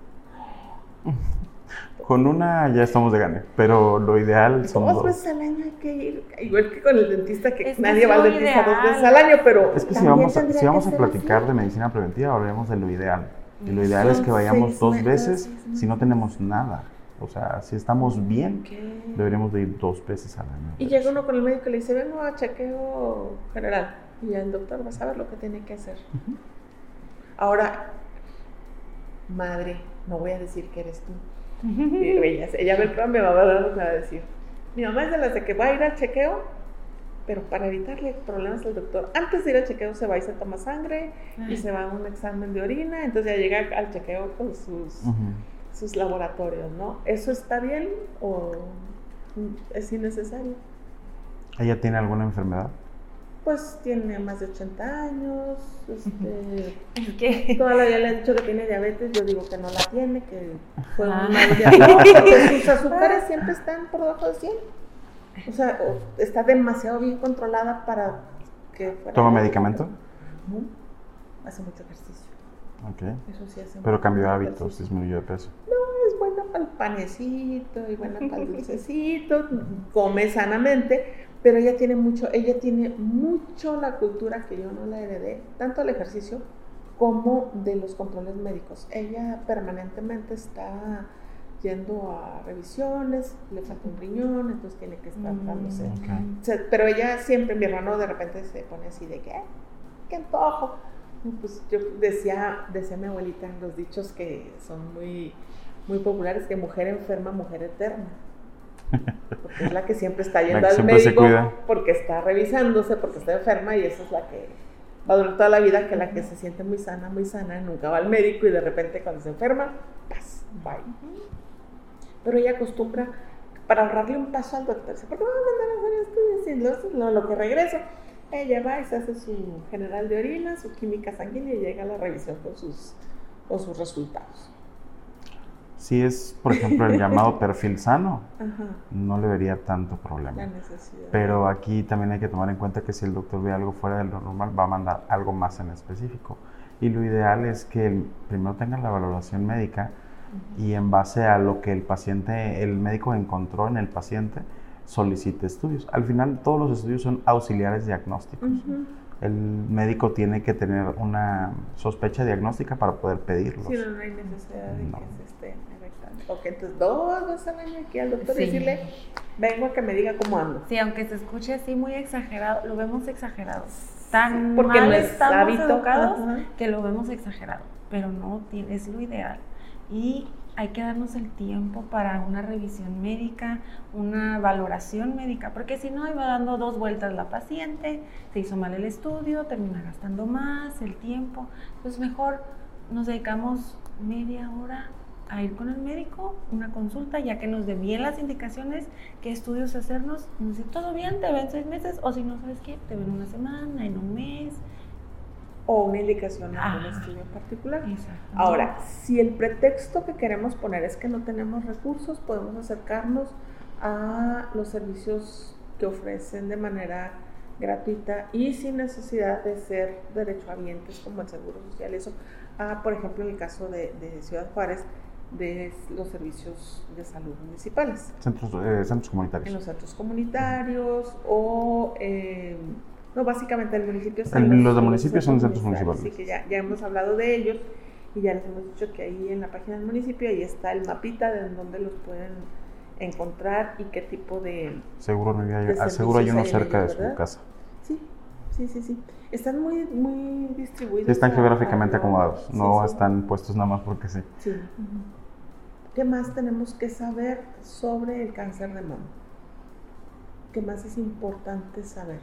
Con una ya estamos de gane, pero lo ideal son 2 veces al año hay que ir, igual que con el dentista, que nadie va al dentista 2 veces al año, pero es que si vamos a platicar de medicina preventiva, hablaremos de lo ideal. Y lo ideal es que vayamos 2 veces si no tenemos nada. O sea, si estamos bien, deberíamos de ir 2 veces al año. Y llega uno con el médico y le dice, vengo a chequeo general. Y el doctor va a saber lo que tiene que hacer. Ahora, madre, no voy a decir que eres tú. Ella ve el programa, me va a hablar lo que va a decir. Mi mamá es de las de que va a ir al chequeo, pero para evitarle problemas al doctor, antes de ir al chequeo se va y se toma sangre y se va a un examen de orina, entonces ya llega al chequeo con sus laboratorios, ¿no? ¿Eso está bien o es innecesario? ¿Ella tiene alguna enfermedad? Pues tiene más de 80 años, ¿qué? Toda la vida le han dicho que tiene diabetes, yo digo que no la tiene, que fue un mal diagnóstico, porque sus azúcares siempre están por debajo de 100. O sea, está demasiado bien controlada para que fuera... ¿Toma medicamento? No, hace mucho ejercicio. Ok. Eso sí hace. Pero cambió de hábitos, disminuyó de peso. No, es buena para el panecito y buena para el dulcecito, come sanamente, pero ella tiene mucho la cultura que yo no la heredé, tanto del ejercicio como de los controles médicos. Ella permanentemente está yendo a revisiones, le falta un riñón, entonces tiene que estar dándose. Okay. O sea, pero ella siempre, mi hermano de repente se pone así de que, ¡qué antojo! Pues yo decía mi abuelita los dichos que son muy, muy populares, que mujer enferma, mujer eterna. Porque es la que siempre está yendo al médico, porque está revisándose, porque está enferma, y esa es la que va a durar toda la vida, que la que se siente muy sana, nunca va al médico y de repente cuando se enferma, ¡paz! Bye. Pero ella acostumbra, para ahorrarle un paso al doctor, dice, ¿por qué me van a mandar a hacer estudios? Y lo que regreso, ella va y se hace su general de orina, su química sanguínea y llega a la revisión con sus resultados. Si es, por ejemplo, el llamado perfil sano, Ajá. No le vería tanto problema. La necesidad. Pero aquí también hay que tomar en cuenta que si el doctor ve algo fuera de lo normal, va a mandar algo más en específico. Y lo ideal es que primero tenga la valoración médica y en base a lo que el médico encontró en el paciente, solicite estudios. Al final, todos los estudios son auxiliares diagnósticos. El médico tiene que tener una sospecha diagnóstica para poder pedirlos. Sí, no hay necesidad de que se esté detectando. Ok, entonces 2 veces al año aquí al doctor decirle, vengo a que me diga cómo ando. Sí, aunque se escuche así muy exagerado, lo vemos exagerado. Tan porque mal no es estamos hábito, educados que lo vemos exagerado, pero no, es lo ideal. Y hay que darnos el tiempo para una revisión médica, una valoración médica, porque si no, iba dando 2 vueltas la paciente, se hizo mal el estudio, termina gastando más el tiempo. Entonces mejor nos dedicamos media hora a ir con el médico, una consulta, ya que nos dé bien las indicaciones, qué estudios hacernos. Si todo bien, te ven 6 meses, o si no sabes qué, te ven una semana, en un mes. O una indicación en un estudio en particular. Exacto. Ahora, si el pretexto que queremos poner es que no tenemos recursos, podemos acercarnos a los servicios que ofrecen de manera gratuita y sin necesidad de ser derechohabientes como el Seguro Social. Eso, por ejemplo, en el caso de Ciudad Juárez, de los servicios de salud municipales. Centros comunitarios. En los centros comunitarios o... no, básicamente el municipio los de municipios son centros municipales. Así que ya hemos hablado de ellos y ya les hemos dicho que ahí en la página del municipio ahí está el mapita de dónde los pueden encontrar y qué tipo de seguro hay uno cerca de su casa. Sí. Están muy distribuidos. Están geográficamente acomodados, no están puestos nada más porque sí. Sí. ¿Qué más tenemos que saber sobre el cáncer de mama? ¿Qué más es importante saber?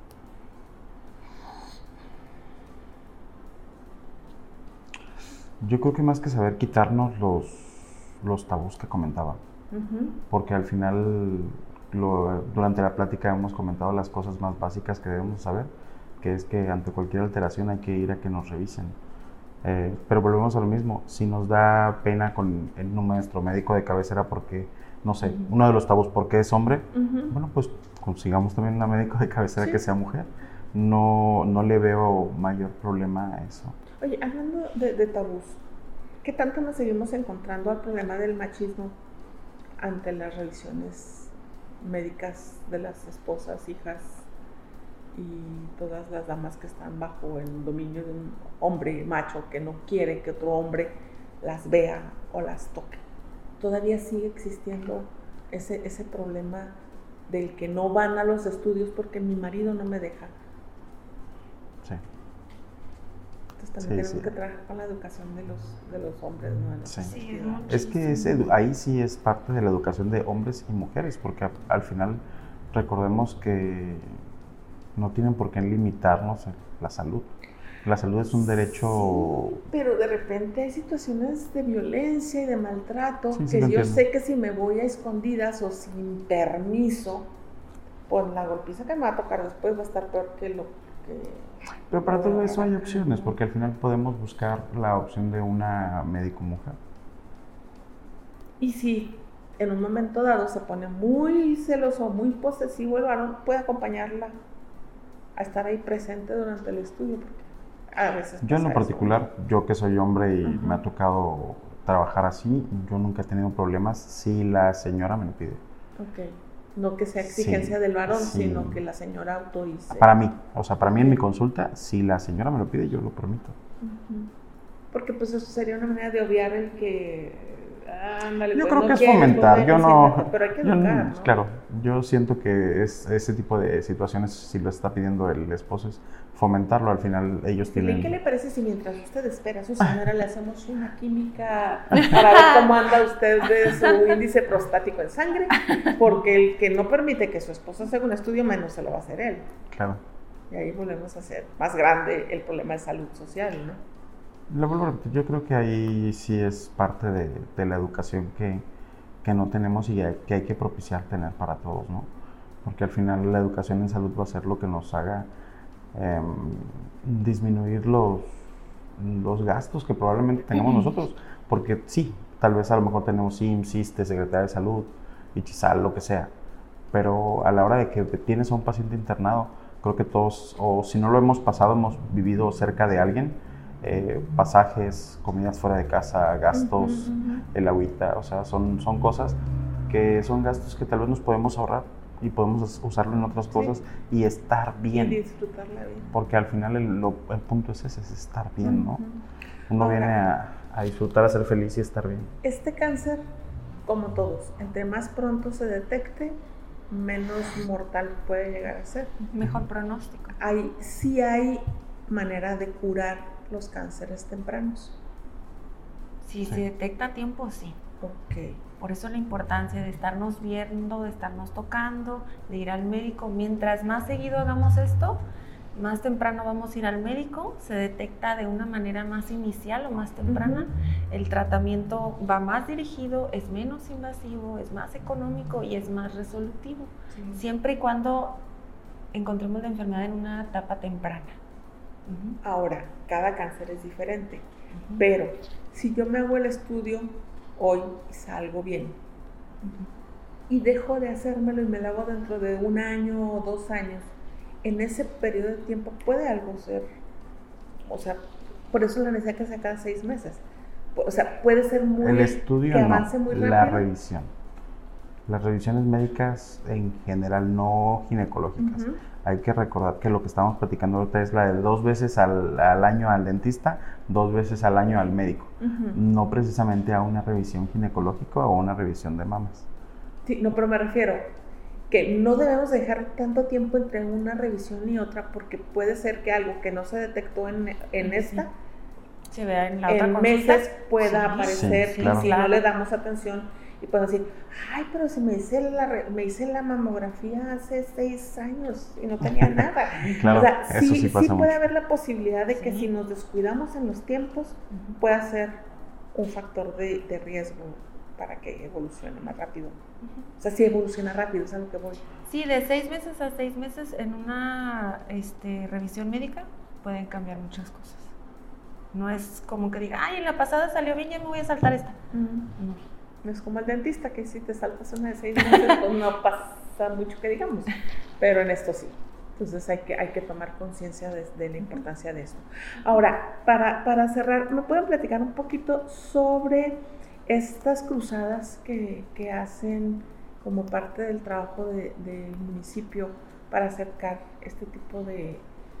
Yo creo que más que saber, quitarnos los tabús que comentaba. Porque al final durante la plática hemos comentado las cosas más básicas que debemos saber, que es que ante cualquier alteración hay que ir a que nos revisen. Pero volvemos a lo mismo, si nos da pena con nuestro médico de cabecera porque, no sé, uno de los tabús, porque es hombre, bueno, pues consigamos también un médico de cabecera que sea mujer. No le veo mayor problema a eso. Oye, hablando de tabús, ¿qué tanto nos seguimos encontrando al problema del machismo ante las revisiones médicas de las esposas, hijas y todas las damas que están bajo el dominio de un hombre macho que no quiere que otro hombre las vea o las toque? Todavía sigue existiendo ese problema del que no van a los estudios porque mi marido no me deja. Sí. Entonces también tenemos que trabajar con la educación de los hombres, ¿no? Sí, es que ahí sí es parte de la educación de hombres y mujeres, porque al final recordemos que no tienen por qué limitarnos la salud. La salud es un derecho... Sí, pero de repente hay situaciones de violencia y de maltrato que yo entiendo. sé que si me voy a escondidas o sin permiso, pues la golpiza que me va a tocar después va a estar peor que lo que... Pero para todo eso hay opciones, porque al final podemos buscar la opción de una médico mujer. Y si en un momento dado se pone muy celoso, muy posesivo el varón, puede acompañarla a estar ahí presente durante el estudio, porque a veces yo en lo pasa particular, eso. yo que soy hombre y me ha tocado trabajar así, yo nunca he tenido problemas si la señora me lo pide. Ok. No que sea exigencia del varón, sino que la señora autorice. Para mí, en mi consulta, si la señora me lo pide, yo lo permito. Porque pues eso sería una manera de obviar el que... Ándale, yo pues, creo no que es quieres, fomentar, pues, yo no... pero hay que educar, ¿no? Claro, yo siento que ese tipo de situaciones, si lo está pidiendo el esposo, es fomentarlo. Al final ellos tienen... ¿Y qué le parece si mientras usted espera a su señora le hacemos una química para ver cómo anda usted de su índice prostático en sangre? Porque el que no permite que su esposa haga un estudio, menos se lo va a hacer él. Claro. Y ahí volvemos a hacer más grande el problema de salud social, ¿no? Yo creo que ahí sí es parte de la educación que no tenemos y que hay que propiciar tener para todos, ¿no? Porque al final la educación en salud va a ser lo que nos haga disminuir los gastos que probablemente tengamos nosotros. Porque sí, tal vez a lo mejor tenemos IMSS, ISSSTE, Secretaría de Salud, ICHISAL, lo que sea. Pero a la hora de que tienes a un paciente internado, creo que todos, o si no lo hemos pasado, hemos vivido cerca de alguien, pasajes, comidas fuera de casa, gastos, el agüita, o sea, son cosas que son gastos que tal vez nos podemos ahorrar y podemos usarlo en otras cosas y estar bien. Y disfrutar la vida. Porque al final el punto es ese, es estar bien, ¿no? Uno viene a disfrutar, a ser feliz y estar bien. Este cáncer, como todos, entre más pronto se detecte, menos mortal puede llegar a ser. Mejor pronóstico. Sí hay manera de curar los cánceres tempranos. Si se detecta a tiempo, sí. Ok. Por eso la importancia de estarnos viendo, de estarnos tocando, de ir al médico. Mientras más seguido hagamos esto, más temprano vamos a ir al médico, se detecta de una manera más inicial o más temprana. El tratamiento va más dirigido, es menos invasivo, es más económico y es más resolutivo. Siempre y cuando encontremos la enfermedad en una etapa temprana. Ahora, cada cáncer es diferente, pero si yo me hago el estudio hoy y salgo bien y dejo de hacérmelo y me lo hago dentro de 1 año o 2 años, en ese periodo de tiempo puede algo ser, o sea, por eso la necesidad que sea cada 6 meses, o sea, puede ser muy... El estudio que avance muy rápido. La revisión. Las revisiones médicas en general, no ginecológicas. Hay que recordar que lo que estamos platicando ahorita es la de 2 veces al año al dentista, 2 veces al año al médico. No precisamente a una revisión ginecológica o una revisión de mamas. Sí, no, pero me refiero que no debemos dejar tanto tiempo entre una revisión y otra, porque puede ser que algo que no se detectó en esta, se vea en la otra consulta. meses pueda aparecer, claro. y si no le damos atención. Y puedo decir, ay, pero si me hice la mamografía hace 6 años y no tenía nada. Claro, o sea, eso sí pasa puede mucho. haber la posibilidad de que si nos descuidamos en los tiempos, pueda ser un factor de riesgo para que evolucione más rápido. O sea, sí evoluciona rápido, es a lo que voy. Sí, de 6 meses a 6 meses en una revisión médica pueden cambiar muchas cosas. No es como que diga, ay, en la pasada salió bien, ya me voy a saltar esta. No es como el dentista, que si te saltas una de 6 meses, pues no pasa mucho que digamos, pero en esto sí. Entonces hay que tomar conciencia de la importancia de esto. Ahora, para cerrar, ¿me pueden platicar un poquito sobre estas cruzadas que hacen como parte del trabajo del municipio para acercar este tipo de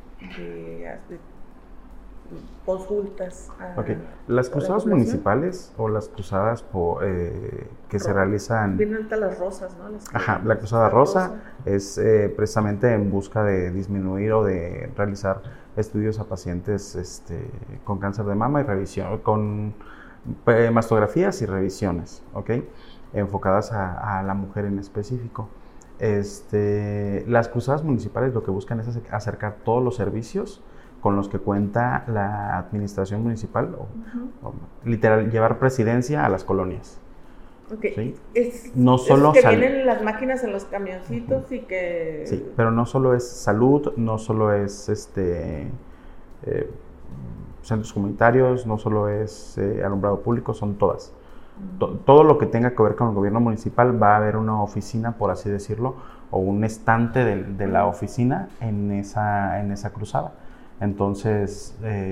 consultas? Las cruzadas municipales o las cruzadas que se realizan... Vienen ahorita las rosas, ¿no? La cruzada rosa es precisamente en busca de disminuir o de realizar estudios a pacientes con cáncer de mama y revisión, con mastografías y revisiones, ¿ok? Enfocadas a la mujer en específico. Las cruzadas municipales lo que buscan es acercar todos los servicios con los que cuenta la administración municipal, o literal, llevar presidencia a las colonias. Okay. ¿Sí? No solo que vienen las máquinas en los camioncitos y que... Sí, pero no solo es salud, no solo es centros comunitarios, no solo es alumbrado público, son todas. Todo lo que tenga que ver con el gobierno municipal va a haber una oficina, por así decirlo, o un estante de la oficina en esa cruzada. Entonces,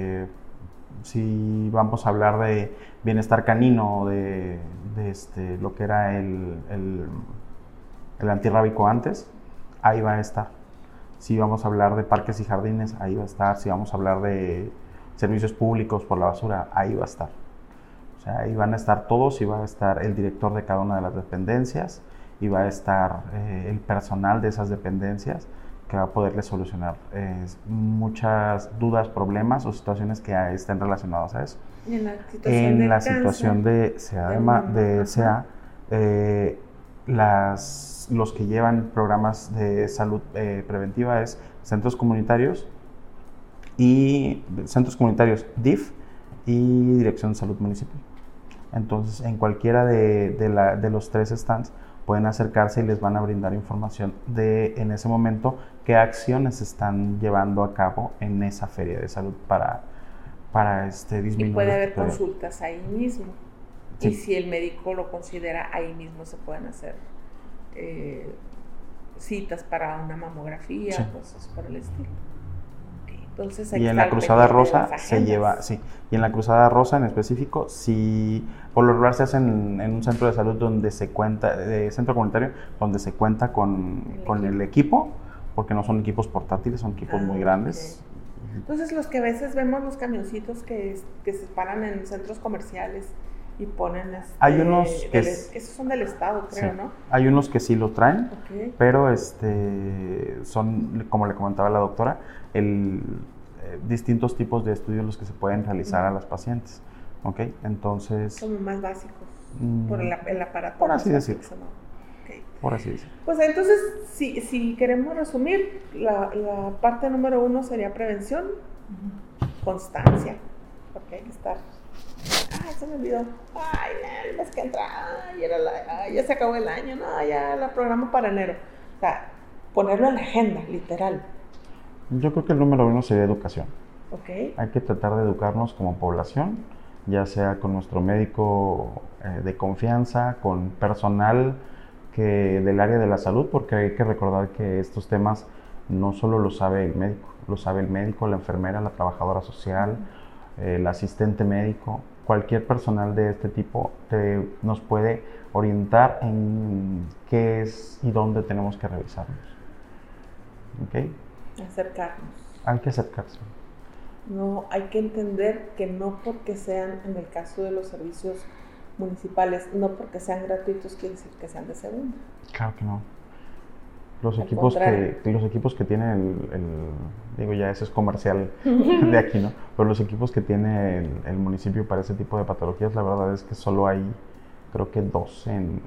si vamos a hablar de bienestar canino, de lo que era el antirrábico antes, ahí va a estar. Si vamos a hablar de parques y jardines, ahí va a estar. Si vamos a hablar de servicios públicos por la basura, ahí va a estar. O sea, ahí van a estar todos y va a estar el director de cada una de las dependencias y va a estar el personal de esas dependencias, que va a poderle solucionar muchas dudas, problemas o situaciones que estén relacionadas a eso. ¿Y en la situación de SEA, los que llevan programas de salud preventiva es centros comunitarios, DIF y Dirección de Salud Municipal. Entonces, en cualquiera de los 3 stands pueden acercarse y les van a brindar información en ese momento qué acciones se están llevando a cabo en esa feria de salud para disminuir. Y puede haber consultas ahí mismo. Sí. Y si el médico lo considera, ahí mismo se pueden hacer citas para una mamografía, cosas por el estilo. Entonces, y en la cruzada rosa y en la cruzada rosa en específico, si por lo regular se hacen en un centro de salud donde se cuenta, centro comunitario, donde se cuenta con el equipo, porque no son equipos portátiles, son equipos muy grandes. Okay. Entonces, los que a veces vemos los camioncitos que se paran en centros comerciales y ponen hay unos que esos son del estado, creo, sí, ¿no? Hay unos que sí lo traen, pero son, como le comentaba la doctora, distintos tipos de estudios los que se pueden realizar a las pacientes, ¿ok? Entonces... Como más básicos, por el aparato. Por así decirlo. Por así decirlo. Pues entonces, si queremos resumir, la parte número 1 sería prevención, constancia, porque hay que estar... Ay, se me olvidó. Ay, el mes que entra. Ya se acabó el año. No, ya la programo para enero. O sea, ponerlo en la agenda, literal. Yo creo que el número 1 sería educación. Okay. Hay que tratar de educarnos como población, ya sea con nuestro médico de confianza, con personal del área de la salud, porque hay que recordar que estos temas no solo lo sabe el médico, la enfermera, la trabajadora social, el asistente médico. Cualquier personal de este tipo nos puede orientar en qué es y dónde tenemos que revisarnos. ¿Ok? Acercarnos. Hay que acercarse. No, hay que entender que no porque sean, en el caso de los servicios municipales, no porque sean gratuitos quiere decir que sean de segunda. Claro que no. Los equipos que tienen digo, ya eso es comercial de aquí, ¿no? Pero los equipos que tiene el municipio para ese tipo de patologías, la verdad es que solo hay, creo que 2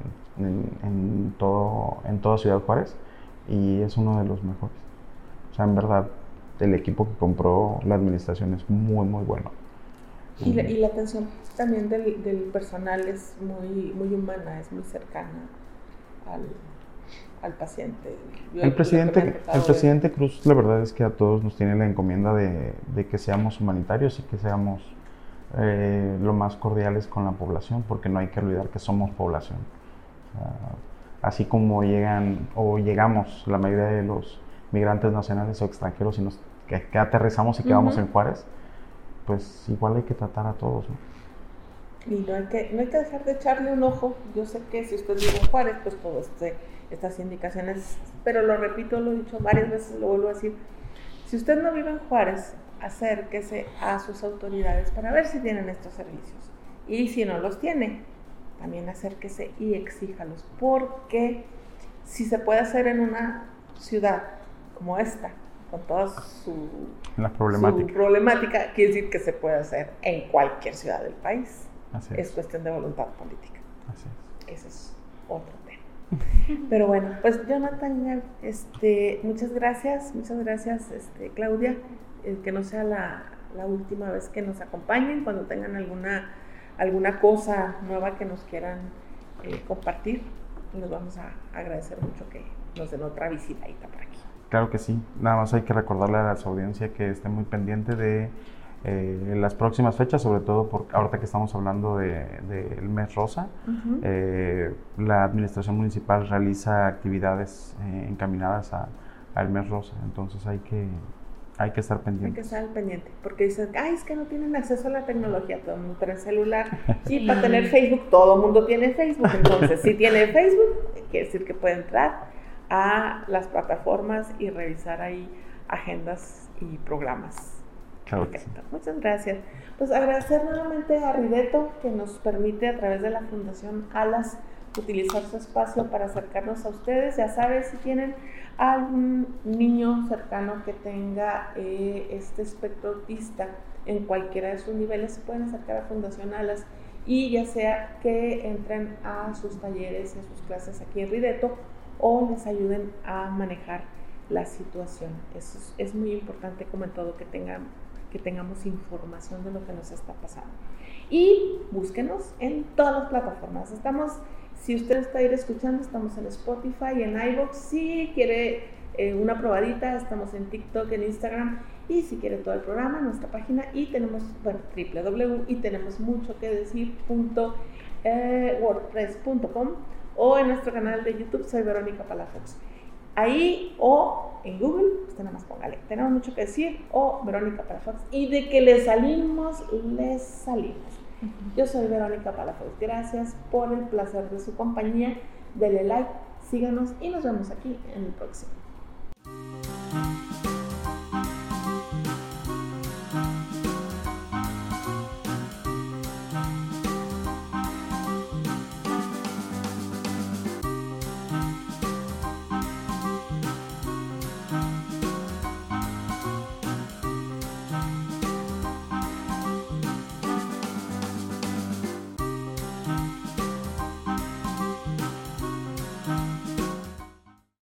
en toda Ciudad Juárez, y es uno de los mejores. O sea, en verdad, el equipo que compró la administración es muy, muy bueno. Y la atención también del personal es muy, muy humana, es muy cercana. al paciente. El presidente Cruz, la verdad es que a todos nos tiene la encomienda de que seamos humanitarios y que seamos lo más cordiales con la población, porque no hay que olvidar que somos población. Así como llegamos la mayoría de los migrantes nacionales o extranjeros que aterrizamos y que vamos en Juárez, pues igual hay que tratar a todos, ¿no? Y no hay que dejar de echarle un ojo. Yo sé que si usted vive en Juárez, pues todas estas indicaciones, pero lo repito, lo he dicho varias veces, lo vuelvo a decir. Si usted no vive en Juárez, acérquese a sus autoridades para ver si tienen estos servicios. Y si no los tiene, también acérquese y exíjalos. Porque si se puede hacer en una ciudad como esta, con toda su problemática, quiere decir que se puede hacer en cualquier ciudad del país. Es cuestión de voluntad política. Así es. Ese es otro tema. Pero bueno, pues Jonathan, muchas gracias, Claudia, que no sea la última vez que nos acompañen. Cuando tengan alguna cosa nueva que nos quieran compartir, les vamos a agradecer mucho que nos den otra visitadita por aquí. Claro que sí, nada más hay que recordarle a su audiencia que esté muy pendiente de las próximas fechas, sobre todo porque ahorita que estamos hablando del mes rosa. La administración municipal realiza actividades encaminadas al mes rosa, entonces hay que estar pendiente. Hay que estar al pendiente, porque dicen, es que no tienen acceso a la tecnología, todo el mundo tiene celular. Sí, para tener Facebook, todo el mundo tiene Facebook, entonces si tiene Facebook, quiere decir que puede entrar a las plataformas y revisar ahí agendas y programas. Claro que sí. Muchas gracias. Pues agradecer nuevamente a Rideto, que nos permite a través de la Fundación Alas utilizar su espacio para acercarnos a ustedes. Ya sabes, si tienen algún niño cercano que tenga este espectro autista en cualquiera de sus niveles, se pueden acercar a Fundación Alas, y ya sea que entren a sus talleres y a sus clases aquí en Rideto o les ayuden a manejar la situación. Eso es muy importante, como en todo, que tengamos información de lo que nos está pasando. Y búsquenos en todas las plataformas. Si usted está ahí escuchando, estamos en Spotify, en iVoox. Si quiere una probadita, estamos en TikTok, en Instagram. Y si quiere todo el programa, en nuestra página. Y tenemos www y tenemos mucho que decir.wordpress.com, o en nuestro canal de YouTube, soy Verónica Palafox. Ahí o en Google, usted nada más póngale, tenemos mucho que decir, o Verónica Palafox, y de que les salimos. Yo soy Verónica Palafox, gracias por el placer de su compañía, dele like, síganos y nos vemos aquí en el próximo.